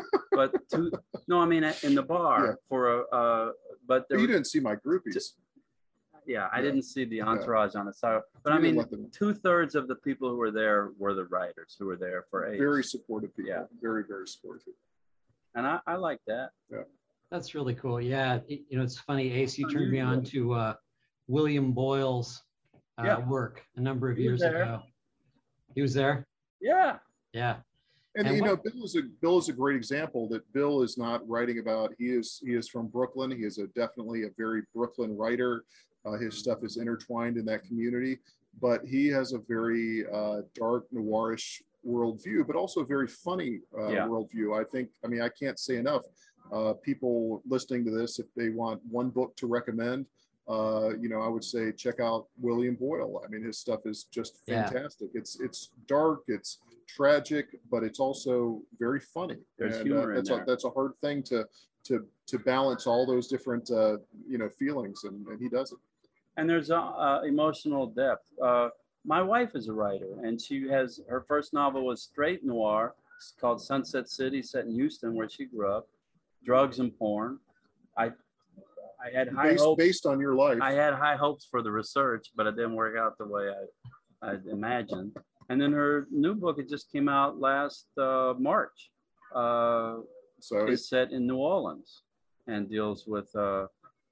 in the bar but you didn't see my groupies. I didn't see the entourage on the side, but I mean, 2/3 of the people who were there were the writers who were there for Ace. Very supportive people. Yeah, very, very supportive. And I like that. Yeah, that's really cool. Yeah, it's funny, Ace, you turned me on to William Boyle's work a number of years ago. He was there. Yeah. Yeah. And Bill is a great example that Bill is not writing about. He is from Brooklyn. He is definitely a very Brooklyn writer. His stuff is intertwined in that community, but he has a very dark, noirish worldview, but also a very funny worldview. I can't say enough. People listening to this, if they want one book to recommend, I would say check out William Boyle. I mean, his stuff is just fantastic. It's dark, it's tragic, but it's also very funny. There's humor in there. That's a hard thing to balance all those different feelings, and he does it. And there's emotional depth. My wife is a writer, and her first novel was straight noir. It's called Sunset City, set in Houston, where she grew up. Drugs and porn. I had high hopes based on your life. I had high hopes for the research, but it didn't work out the way I imagined. And then her new book, it just came out last March. So it's set in New Orleans and deals with the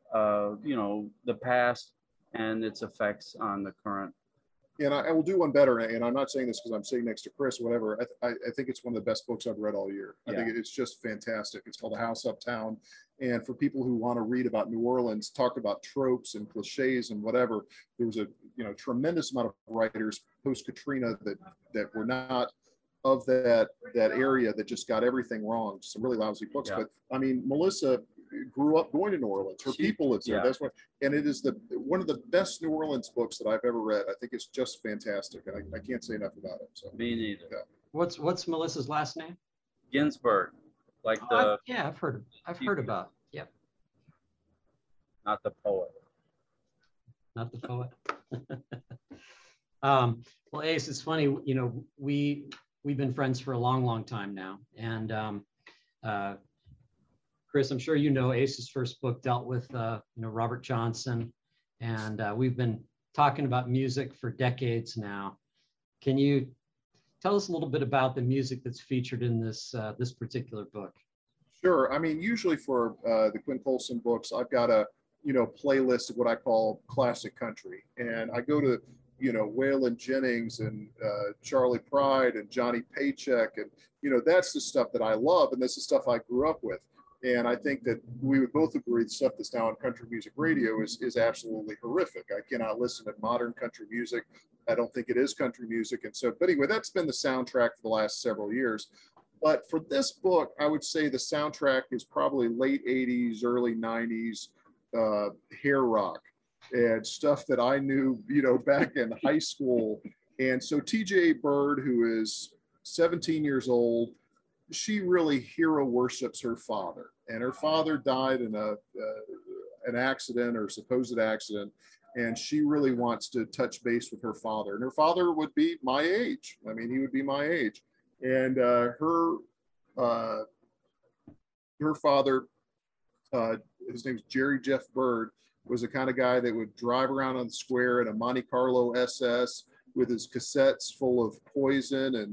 past and its effects on the current. And I will do one better, and I'm not saying this because I'm sitting next to Chris or whatever. I think it's one of the best books I've read all year. I think it's just fantastic. It's called The House Uptown. And for people who want to read about New Orleans, talk about tropes and cliches and whatever, there was a tremendous amount of writers post-Katrina that were not of that area, that just got everything wrong. Some really lousy books. But I mean, Melissa grew up going to New Orleans. Her people live there. That's why, and it is one of the best New Orleans books that I've ever read. I think it's just fantastic, and I can't say enough about it. So me neither. Yeah. What's Melissa's last name? Ginsburg, like I've heard about. Yep. Not the poet. Not the poet. Well, Ace, it's funny. we've been friends for a long, long time now. And Chris, I'm sure you know Ace's first book dealt with Robert Johnson, and we've been talking about music for decades now. Can you tell us a little bit about the music that's featured in this this particular book? Sure. I mean, usually for the Quinn Colson books, I've got a playlist of what I call classic country, and I go to Waylon Jennings and Charlie Pride and Johnny Paycheck, and that's the stuff that I love, and that's the stuff I grew up with. And I think that we would both agree the stuff that's now on country music radio is absolutely horrific. I cannot listen to modern country music. I don't think it is country music. And so, but anyway, that's been the soundtrack for the last several years. But for this book, I would say the soundtrack is probably late 80s, early 90s hair rock and stuff that I knew, back in high school. And so TJ Bird, who is 17 years old, she really hero worships her father, and her father died in an accident or supposed accident, and she really wants to touch base with her father. And her father would be my age. I mean, he would be my age, and her father, his name's Jerry Jeff Bird, was the kind of guy that would drive around on the square in a Monte Carlo SS with his cassettes full of Poison and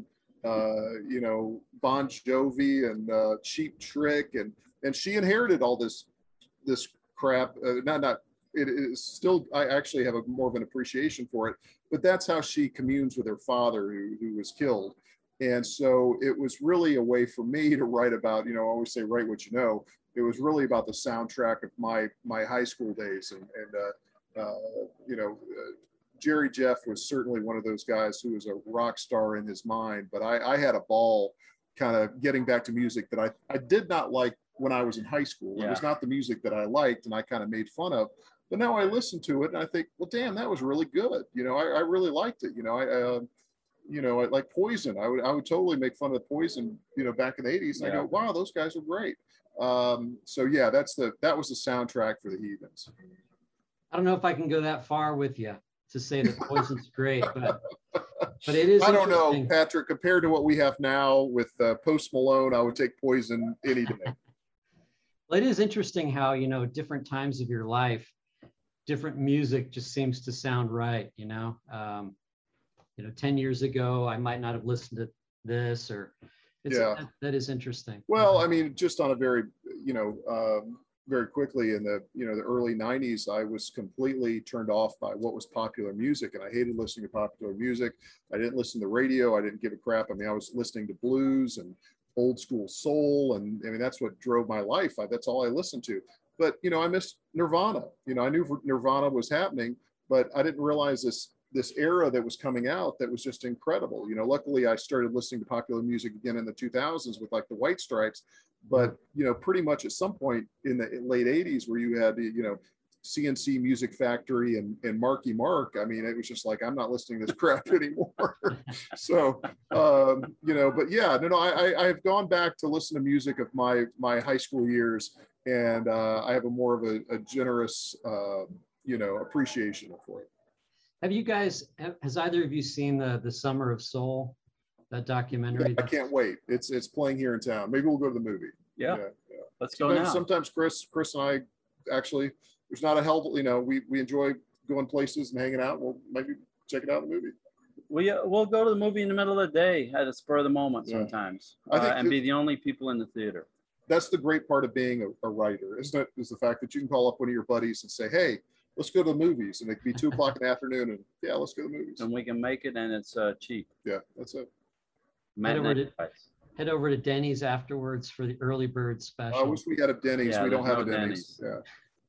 Bon Jovi and Cheap Trick, and she inherited all this crap. It is still, I actually have more of an appreciation for it, but that's how she communes with her father who was killed. And so it was really a way for me to write about, I always say, write what you know. It was really about the soundtrack of my high school days, and Jerry Jeff was certainly one of those guys who was a rock star in his mind, but I had a ball kind of getting back to music that I did not like when I was in high school. Yeah. It was not the music that I liked and I kind of made fun of, but now I listen to it and I think, well, damn, that was really good. I really liked it. I like Poison. I would totally make fun of Poison, back in the 80s. And I go, wow, those guys are great. So yeah, that was the soundtrack for the Heathens. I don't know if I can go that far with you to say that Poison's great, but it is. I don't know, Patrick. Compared to what we have now with Post Malone, I would take Poison any day. Well, it is interesting how different times of your life, different music just seems to sound right. 10 years ago, I might not have listened to this, or that is interesting. Well, I mean, just on a very very quickly in the the early 90s, I was completely turned off by what was popular music, and I hated listening to popular music. I didn't listen to radio. I didn't give a crap. I mean, I was listening to blues and old school soul, and I mean that's what drove my life. That's all I listened to. But I missed Nirvana. I knew Nirvana was happening, but I didn't realize this era that was coming out that was just incredible. Luckily I started listening to popular music again in the 2000s with like the White Stripes. But, pretty much at some point in the late 80s where you had, CNC Music Factory and Marky Mark, I mean, it was just like, I'm not listening to this crap anymore. So, but yeah, I've gone back to listen to music of my high school years, and I have a more of a generous, appreciation for it. Have you guys, has either of you seen the Summer of Soul? That documentary. Yeah, I can't wait. It's playing here in town. Maybe we'll go to the movie. Yeah. Let's go now. Sometimes Chris and I actually, there's not a hell, we enjoy going places and hanging out. We'll maybe check it out in the movie. We'll go to the movie in the middle of the day at a spur of the moment sometimes, and be the only people in the theater. That's the great part of being a writer, isn't it? Is the fact that you can call up one of your buddies and say, hey, let's go to the movies, and it could be 2 o'clock in the afternoon, and let's go to the movies. And we can make it, and it's cheap. Yeah, that's it. Head over to Denny's afterwards for the early bird special. I wish we had a Denny's. We don't have a Denny's. Yeah.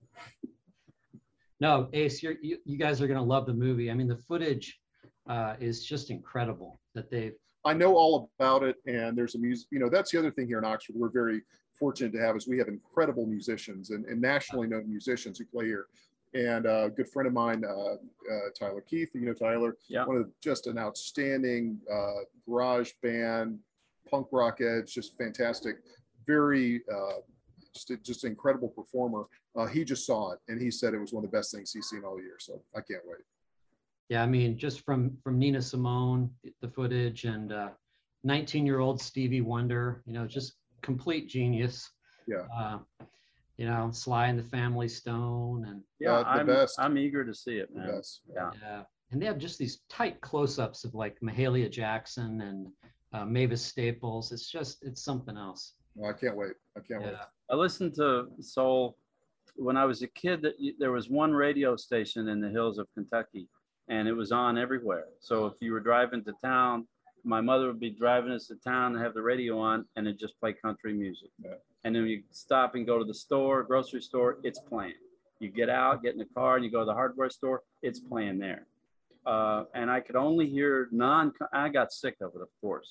No, Ace, you guys are going to love the movie. I mean, the footage is just incredible that they've. I know all about it, and there's a music. That's the other thing here in Oxford. We're very fortunate to have is we have incredible musicians and nationally known musicians who play here. And a good friend of mine, Tyler Keith, Tyler, one of just an outstanding garage band, punk rock edge, just fantastic, very just an incredible performer. He just saw it and he said it was one of the best things he's seen all year. So I can't wait. Yeah, I mean, just from Nina Simone, the footage, and 19-year-old Stevie Wonder, just complete genius. Yeah. Sly and the Family Stone, and Yeah, the best. I'm eager to see it, man. Yes. Yeah. And they have just these tight close-ups of like Mahalia Jackson and Mavis Staples. It's something else. Well, I can't wait. I can't wait. I listened to soul when I was a kid. There was one radio station in the hills of Kentucky, and it was on everywhere. So if you were driving to town, my mother would be driving us to town and have the radio on, and it just play country music. Yeah. And then you stop and go to the store, grocery store, it's playing. You get out, get in the car, and you go to the hardware store, it's playing there. And I could only hear I got sick of it, of course.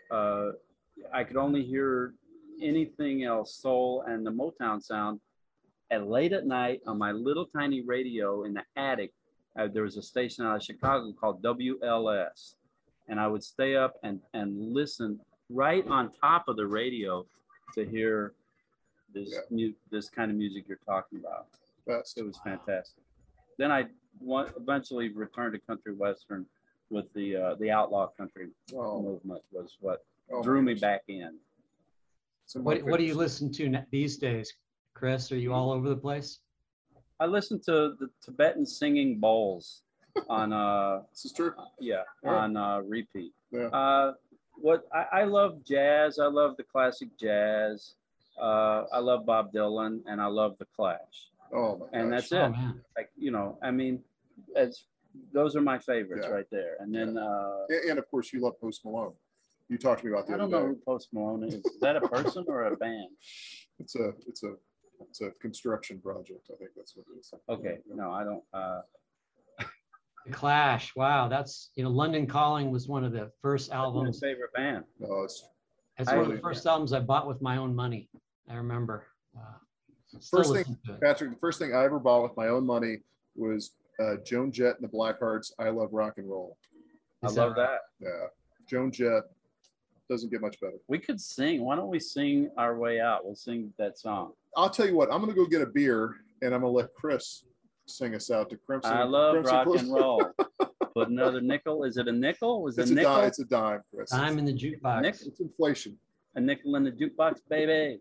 I could only hear anything else, soul and the Motown sound, at late at night on my little tiny radio in the attic. There was a station out of Chicago called WLS. And I would stay up and listen right on top of the radio to hear this kind of music you're talking about. Best. It was fantastic. Then I eventually returned to country western with the outlaw country movement was what drew me back in. What do you listen to these days, Chris? Are you all over the place? I listen to the Tibetan singing bowls on This is true. on repeat. Yeah. I love jazz. I love the classic jazz. I love Bob Dylan, and I love the Clash. Oh my gosh. And that's it. Oh, man. Like, I mean, those are my favorites right there. And then and of course you love Post Malone. You talked to me about the I other don't know day. who Post Malone is. Is that a person or a band? It's a construction project. I think that's what it is. Okay. No, I don't. The Clash. Wow, that's London Calling was one of the first albums. My favorite band. No, it's One of the first albums I bought with my own money. I remember. first thing, Patrick. The first thing I ever bought with my own money was Joan Jett and the Blackhearts. I Love Rock and Roll. I love that. Yeah, Joan Jett doesn't get much better. We could sing. Why don't we sing our way out? We'll sing that song. I'll tell you what. I'm gonna go get a beer and I'm gonna let Chris sing us out to Crimson. I love Crimson rock Crimson. and roll. Put another nickel. Is it a nickel? Was it a nickel? It's a dime, Chris. Dime in the jukebox. It's inflation. A nickel in the jukebox, baby.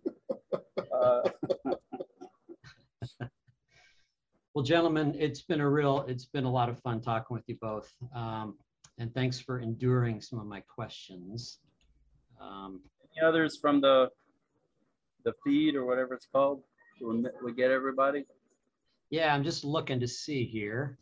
Well, gentlemen, it's been a lot of fun talking with you both. And thanks for enduring some of my questions. Any others from the feed or whatever it's called? We get everybody? Yeah, I'm just looking to see here.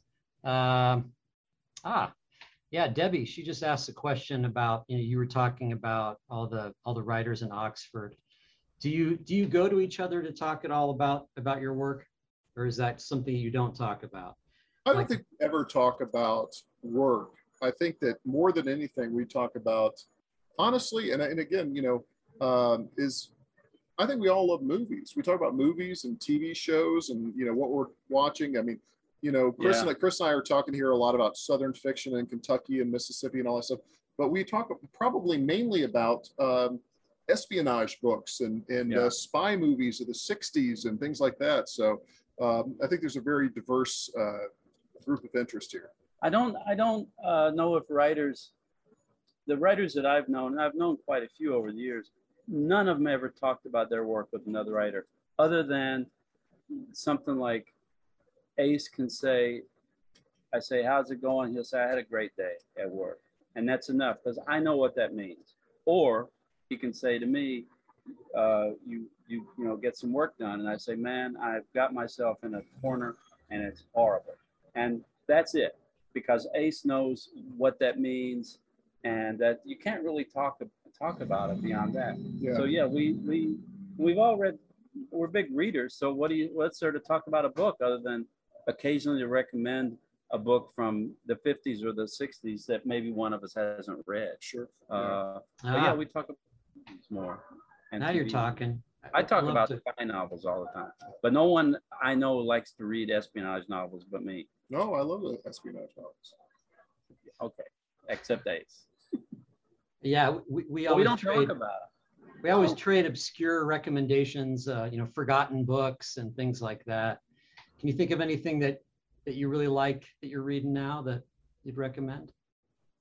Yeah, Debbie, she just asked a question about, you were talking about all the writers in Oxford. Do you go to each other to talk at all about your work, or is that something you don't talk about? I don't think we ever talk about work. I think that more than anything, we talk about, honestly, and again, I think we all love movies. We talk about movies and TV shows and, what we're watching. I mean, Chris and I are talking here a lot about Southern fiction in Kentucky and Mississippi and all that stuff, but we talk probably mainly about espionage books and spy movies of the 60s and things like that. So I think there's a very diverse group of interest here. I don't know if the writers that I've known, and I've known quite a few over the years, none of them ever talked about their work with another writer, other than something like Ace can say, I say, how's it going? He'll say, I had a great day at work. And that's enough, because I know what that means. Or he can say to me, you get some work done. And I say, man, I've got myself in a corner and it's horrible. And that's it, because Ace knows what that means, and that you can't really talk about it beyond that. Yeah. So yeah, we've all read, we're big readers. So what's there to talk about a book other than occasionally to recommend a book from the 50s or the 60s that maybe one of us hasn't read? Sure. But yeah, we talk about these more. And now you're talking. I talk about spy novels all the time, but no one I know likes to read espionage novels but me. No, I love the espionage novels. Okay, except Ace. Yeah, we always don't talk about it. We always trade obscure recommendations, forgotten books and things like that. Can you think of anything that you really like that you're reading now that you'd recommend?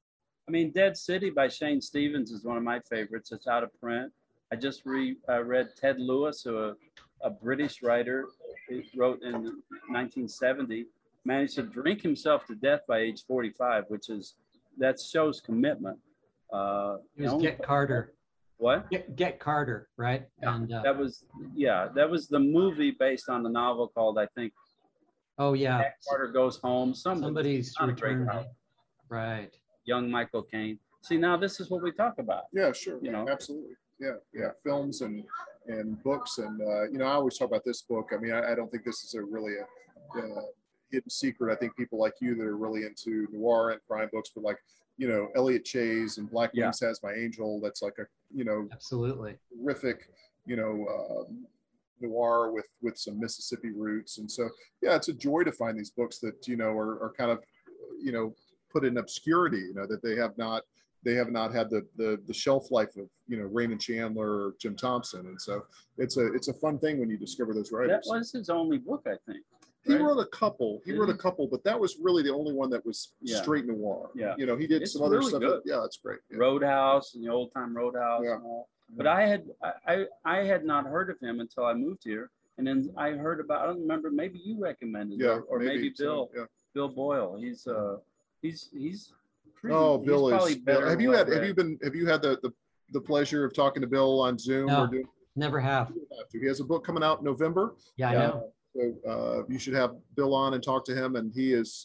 I mean, Dead City by Shane Stevens is one of my favorites. It's out of print. I just read Ted Lewis, a British writer, he wrote in 1970, managed to drink himself to death by age 45, that shows commitment. It was Get Carter. What? Get Carter, right? Yeah, and that was the movie based on the novel called, I think. Oh yeah. Get Carter Goes Home. Somebody's returned. Right. Young Michael Caine. See, now this is what we talk about. Yeah, sure. You know, absolutely. Yeah. Films and books, and you know, I always talk about this book. I mean, I don't think this is really a hidden secret. I think people like you that are really into noir and crime books, but like, you know, Elliot Chase and Black Wings Has My Angel. That's like a, you know, absolutely terrific, you know, noir with some Mississippi roots. And so, yeah, it's a joy to find these books that, you know, are kind of, you know, put in obscurity, you know, that they have not had the shelf life of, you know, Raymond Chandler or Jim Thompson. And so it's a fun thing when you discover those writers. That was his only book, I think. He wrote a couple. But that was really the only one that was straight noir. Yeah. You know, he did some other really stuff. Good. Yeah, it's great. Yeah. Roadhouse and the Old Time Roadhouse and all. But I had not heard of him until I moved here. And then I heard about, I don't remember, maybe you recommended it, or maybe Bill, Bill Boyle. He's pretty, oh, Bill is Bill. Have you had the pleasure of talking to Bill on Zoom? No, or never have. He has a book coming out in November. Yeah, I know. So you should have Bill on and talk to him. And he has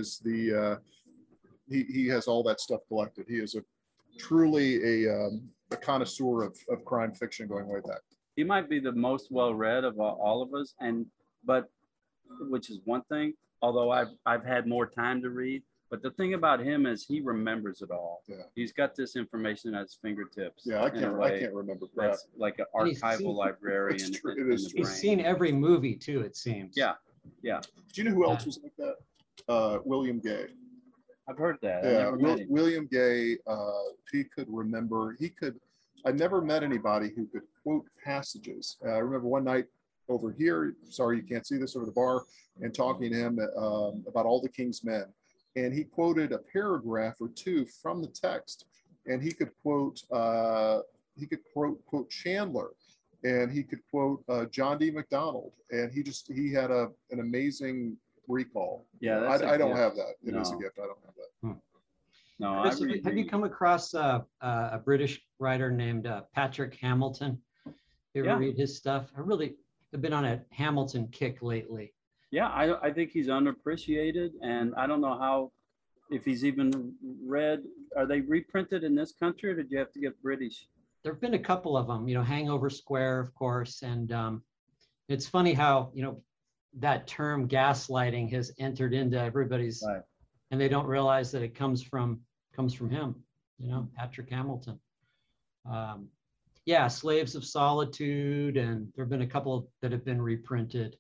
all that stuff collected. He is truly a connoisseur of crime fiction going way back. He might be the most well-read of all of us, but which is one thing. Although I've had more time to read, but the thing about him is he remembers it all. Yeah. He's got this information at his fingertips. Yeah, I can't remember. That's like an archival librarian. He's seen every movie too, it seems. Yeah. Do you know who else was like that? William Gay. I've heard that. Yeah, William Gay. He could remember. I never met anybody who could quote passages. I remember one night over here. Sorry, you can't see this, over the bar, and talking to him about All the King's Men. And he quoted a paragraph or two from the text, and he could quote Chandler, and he could quote John D. McDonald, and he had an amazing recall. Yeah, I don't have that. It is a gift. I don't have that. No, Chris, have you come across a British writer named Patrick Hamilton? You ever read his stuff? I really have been on a Hamilton kick lately. Yeah, I think he's unappreciated, and I don't know if he's even read. Are they reprinted in this country, or did you have to get British? There have been a couple of them, you know, Hangover Square, of course, and it's funny how, you know, that term gaslighting has entered into everybody's, and they don't realize that it comes from him, you know, Patrick Hamilton. Yeah, Slaves of Solitude, and there have been a couple that have been reprinted.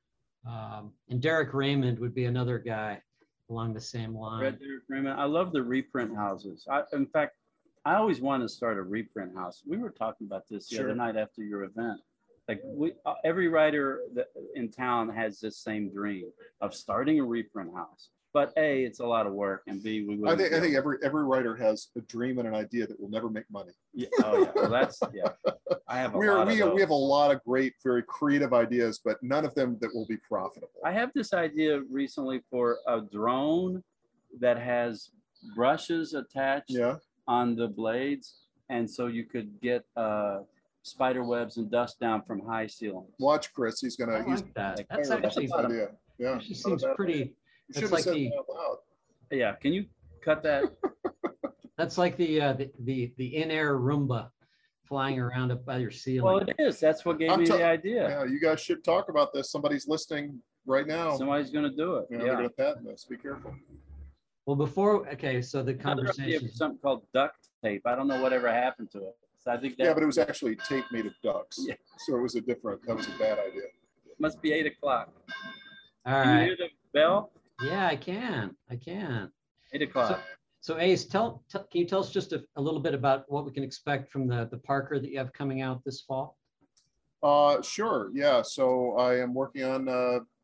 And Derek Raymond would be another guy along the same line. Read Derek Raymond. I love the reprint houses. In fact, I always wanted to start a reprint house. We were talking about this the other night after your event. Like every writer in town has this same dream of starting a reprint house. But A, it's a lot of work, and B, I think every writer has a dream and an idea that will never make money. Yeah. Oh yeah. Well, that's I have we have a lot of great, very creative ideas, but none of them that will be profitable. I have this idea recently for a drone that has brushes attached on the blades, and so you could get spider webs and dust down from high ceilings. Watch, Chris. He's gonna. That's actually idea. Yeah. Actually seems pretty. That's like yeah. Can you cut that? That's like the in-air Roomba flying around up by your ceiling. Well, it is. That's what gave me the idea. Yeah, you guys should talk about this. Somebody's listening right now. Somebody's going to do it. They're going to patent this. Be careful. Well, so the conversation. Something called duct tape. I don't know whatever happened to it. So I think but it was actually tape made of ducks. Yeah. So it was that was a bad idea. It must be 8 o'clock. All right. Can you hear the bell? Yeah, I can. 8 o'clock. So Ace, can you tell us just a little bit about what we can expect from the Parker that you have coming out this fall? Sure. Yeah. So I am working on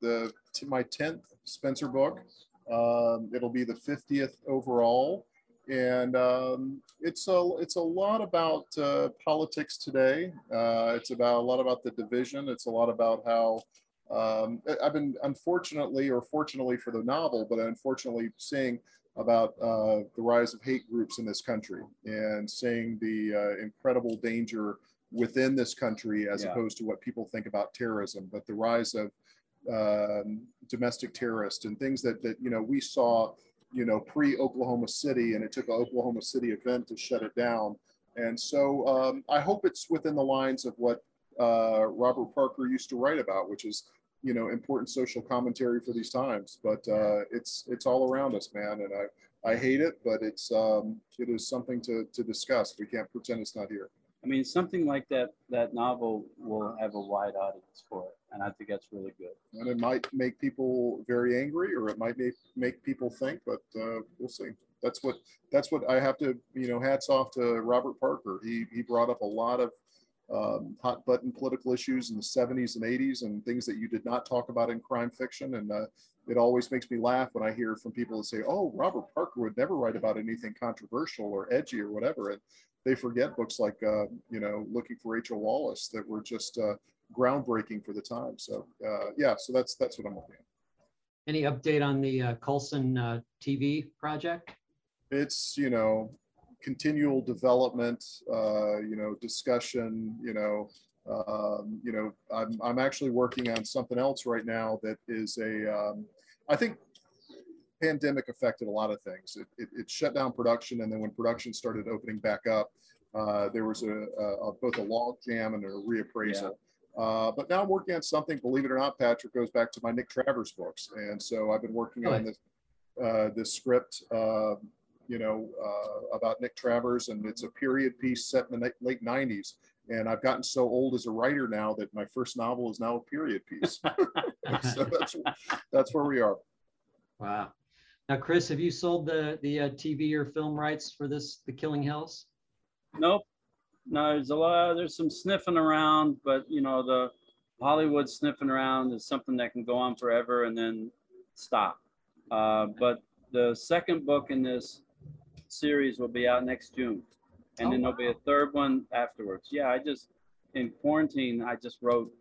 my 10th Spencer book. It'll be the 50th overall and it's a lot about politics today. It's about a lot about the division. It's a lot about how I've been, unfortunately, or fortunately for the novel, but unfortunately seeing about the rise of hate groups in this country, and seeing the incredible danger within this country as opposed to what people think about terrorism, but the rise of domestic terrorists and things that you know, we saw, you know, pre-Oklahoma City, and it took an Oklahoma City event to shut it down. And so I hope it's within the lines of what Robert Parker used to write about, which is, you know, important social commentary for these times. But it's all around us, man, and I hate it, but it is something to discuss. We can't pretend it's not here. I mean, something like that novel will have a wide audience for it, and I think that's really good. And it might make people very angry, or it might make people think, but we'll see. That's what I have to, you know, hats off to Robert Parker. He brought up a lot of hot button political issues in the 70s and 80s, and things that you did not talk about in crime fiction. And it always makes me laugh when I hear from people that say, oh, Robert Parker would never write about anything controversial or edgy or whatever. And they forget books like, you know, Looking for Rachel Wallace, that were just groundbreaking for the time. So yeah, so that's what I'm looking at. Any update on the Coulson TV project? It's, you know, continual development, you know, discussion, you know, I'm actually working on something else right now that is I think pandemic affected a lot of things. It shut down production, and then when production started opening back up, there was both a log jam and a reappraisal. Yeah. But now I'm working on something, believe it or not, Patrick, goes back to my Nick Travers books. And so I've been working on this script, you know, about Nick Travers, and it's a period piece set in the late 90s. And I've gotten so old as a writer now that my first novel is now a period piece. So that's where we are. Wow. Now, Chris, have you sold the TV or film rights for The Killing Hills? Nope. No, there's some sniffing around, but you know, the Hollywood sniffing around is something that can go on forever and then stop. But the second book in this series will be out next June, and then there'll be a third one afterwards. Yeah, in quarantine, I just wrote,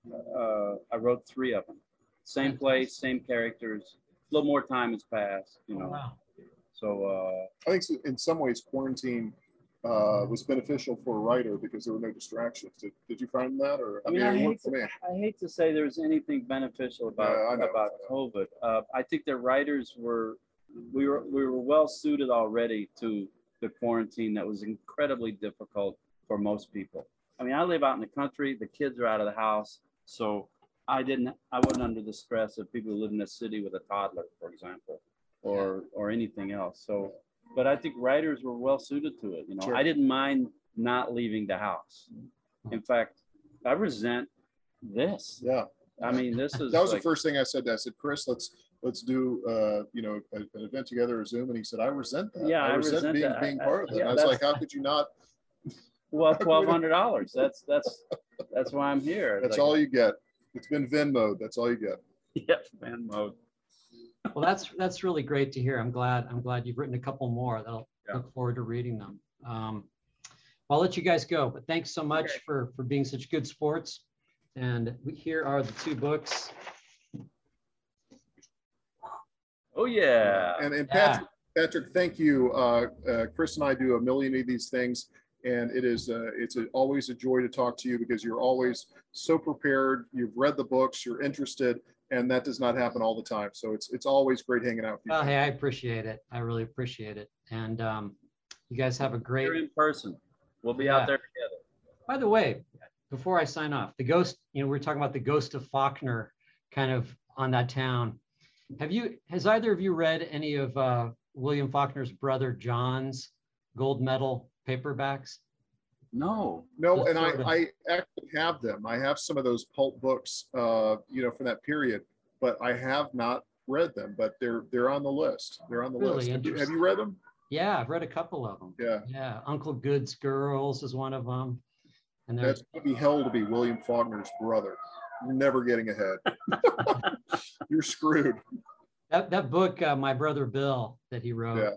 I wrote 3 of them. Same place, same characters. A little more time has passed, you know. Wow. So I think in some ways quarantine was beneficial for a writer because there were no distractions. Did you find that? Or I hate to say there's anything beneficial about COVID. I think the writers we were well suited already to the quarantine that was incredibly difficult for most people. I mean, I live out in the country. The kids are out of the house, so I wasn't under the stress of people who live in a city with a toddler, for example, or anything else. So, but I think writers were well suited to it. You know, sure. I didn't mind not leaving the house. In fact, I resent this. Yeah. I mean, this is. That was the first thing I said. I said, Chris, let's do you know, an event together, a Zoom, and he said, I resent that. Yeah, I resent being part of that. Yeah, I was like, how could you not? Well, $1,200. That's why I'm here. That's like, all you get. It's been Venmo. That's all you get. Yeah, Venmo. Well, that's really great to hear. I'm glad you've written a couple more. That'll look forward to reading them. I'll let you guys go, but thanks so much for being such good sports. And here are the 2 books. Oh yeah. And Patrick, thank you. Chris and I do a million of these things, and it's always a joy to talk to you because you're always so prepared. You've read the books, you're interested, and that does not happen all the time. So it's always great hanging out with you. Oh, hey, I appreciate it. I really appreciate it. And you guys have a great. You're in person. We'll be out there together. By the way, before I sign off, the ghost. You know, we're talking about the ghost of Faulkner, kind of on that town. Has either of you read any of William Faulkner's brother John's gold medal paperbacks? No. And I actually have them. I have some of those pulp books, you know, from that period, but I have not read them. But they're on the list. They're on the list. Have you read them? Yeah, I've read a couple of them. Yeah. Uncle Good's Girls is one of them. And that's going to be hell to be William Faulkner's brother. You're never getting ahead. You're screwed. That book, My Brother Bill, that he wrote,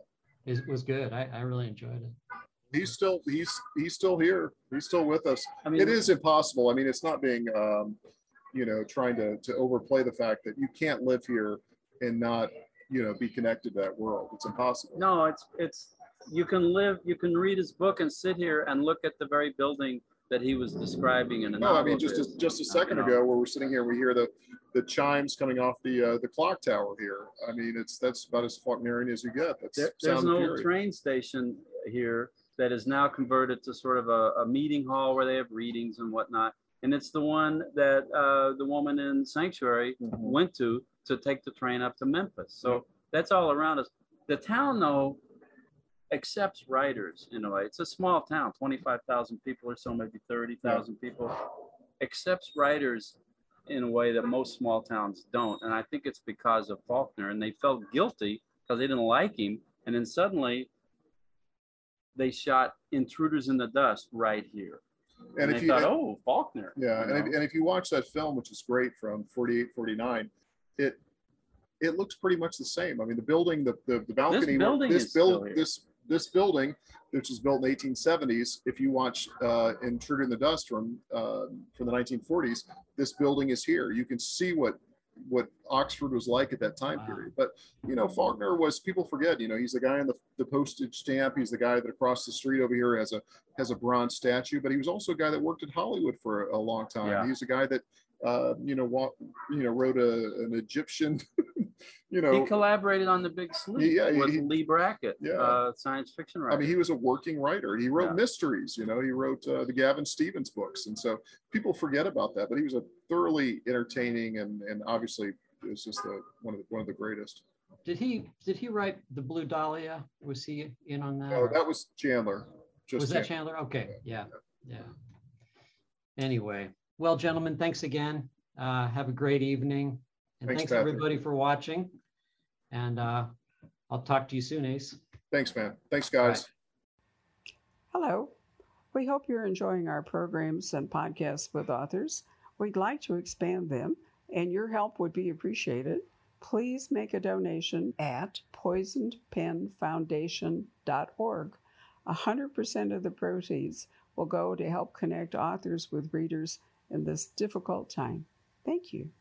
was good. I really enjoyed it. He's still here. He's still with us. I mean, it is impossible. I mean, it's not being trying to overplay the fact that you can't live here and not be connected to that world. It's impossible. No, it's you can read his book and sit here and look at the very building that he was describing in a novel. No, I mean, just a second ago, where we're sitting here, we hear the chimes coming off the clock tower here. I mean, that's about as Faulknerian as you get. There's an old train station here that is now converted to sort of a meeting hall where they have readings and whatnot. And it's the one that the woman in Sanctuary went to take the train up to Memphis. So that's all around us. The town, though, accepts writers in a way. It's a small town, 25,000 people or so, maybe 30,000 people. Accepts writers in a way that most small towns don't. And I think it's because of Faulkner. And they felt guilty because they didn't like him. And then suddenly they shot Intruders in the Dust right here. And if you thought, oh, Faulkner. Yeah, and if you watch that film, which is great, from 48, 49, it looks pretty much the same. I mean, the building, the balcony, this building, which was built in the 1870s, if you watch Intruder in the Dust from the 1940s, this building is here. You can see what Oxford was like at that time period. But Faulkner was, people forget, he's the guy on the postage stamp. He's the guy that across the street over here has a bronze statue. But he was also a guy that worked at Hollywood for a long time. Yeah. He's a guy that wrote an Egyptian. He collaborated on The Big Sleep with Lee Brackett, science fiction writer. I mean, he was a working writer. He wrote mysteries. He wrote the Gavin Stevens books, and so people forget about that. But he was a thoroughly entertaining and obviously is just one of the greatest. Did he write The Blue Dahlia? Was he in on that? No, that was Chandler. Was that Chandler? Okay, yeah. Anyway, well, gentlemen, thanks again. Have a great evening. And thanks everybody for watching. And I'll talk to you soon, Ace. Thanks, man. Thanks, guys. Bye. Hello. We hope you're enjoying our programs and podcasts with authors. We'd like to expand them, and your help would be appreciated. Please make a donation at poisonedpenfoundation.org. 100% of the proceeds will go to help connect authors with readers in this difficult time. Thank you.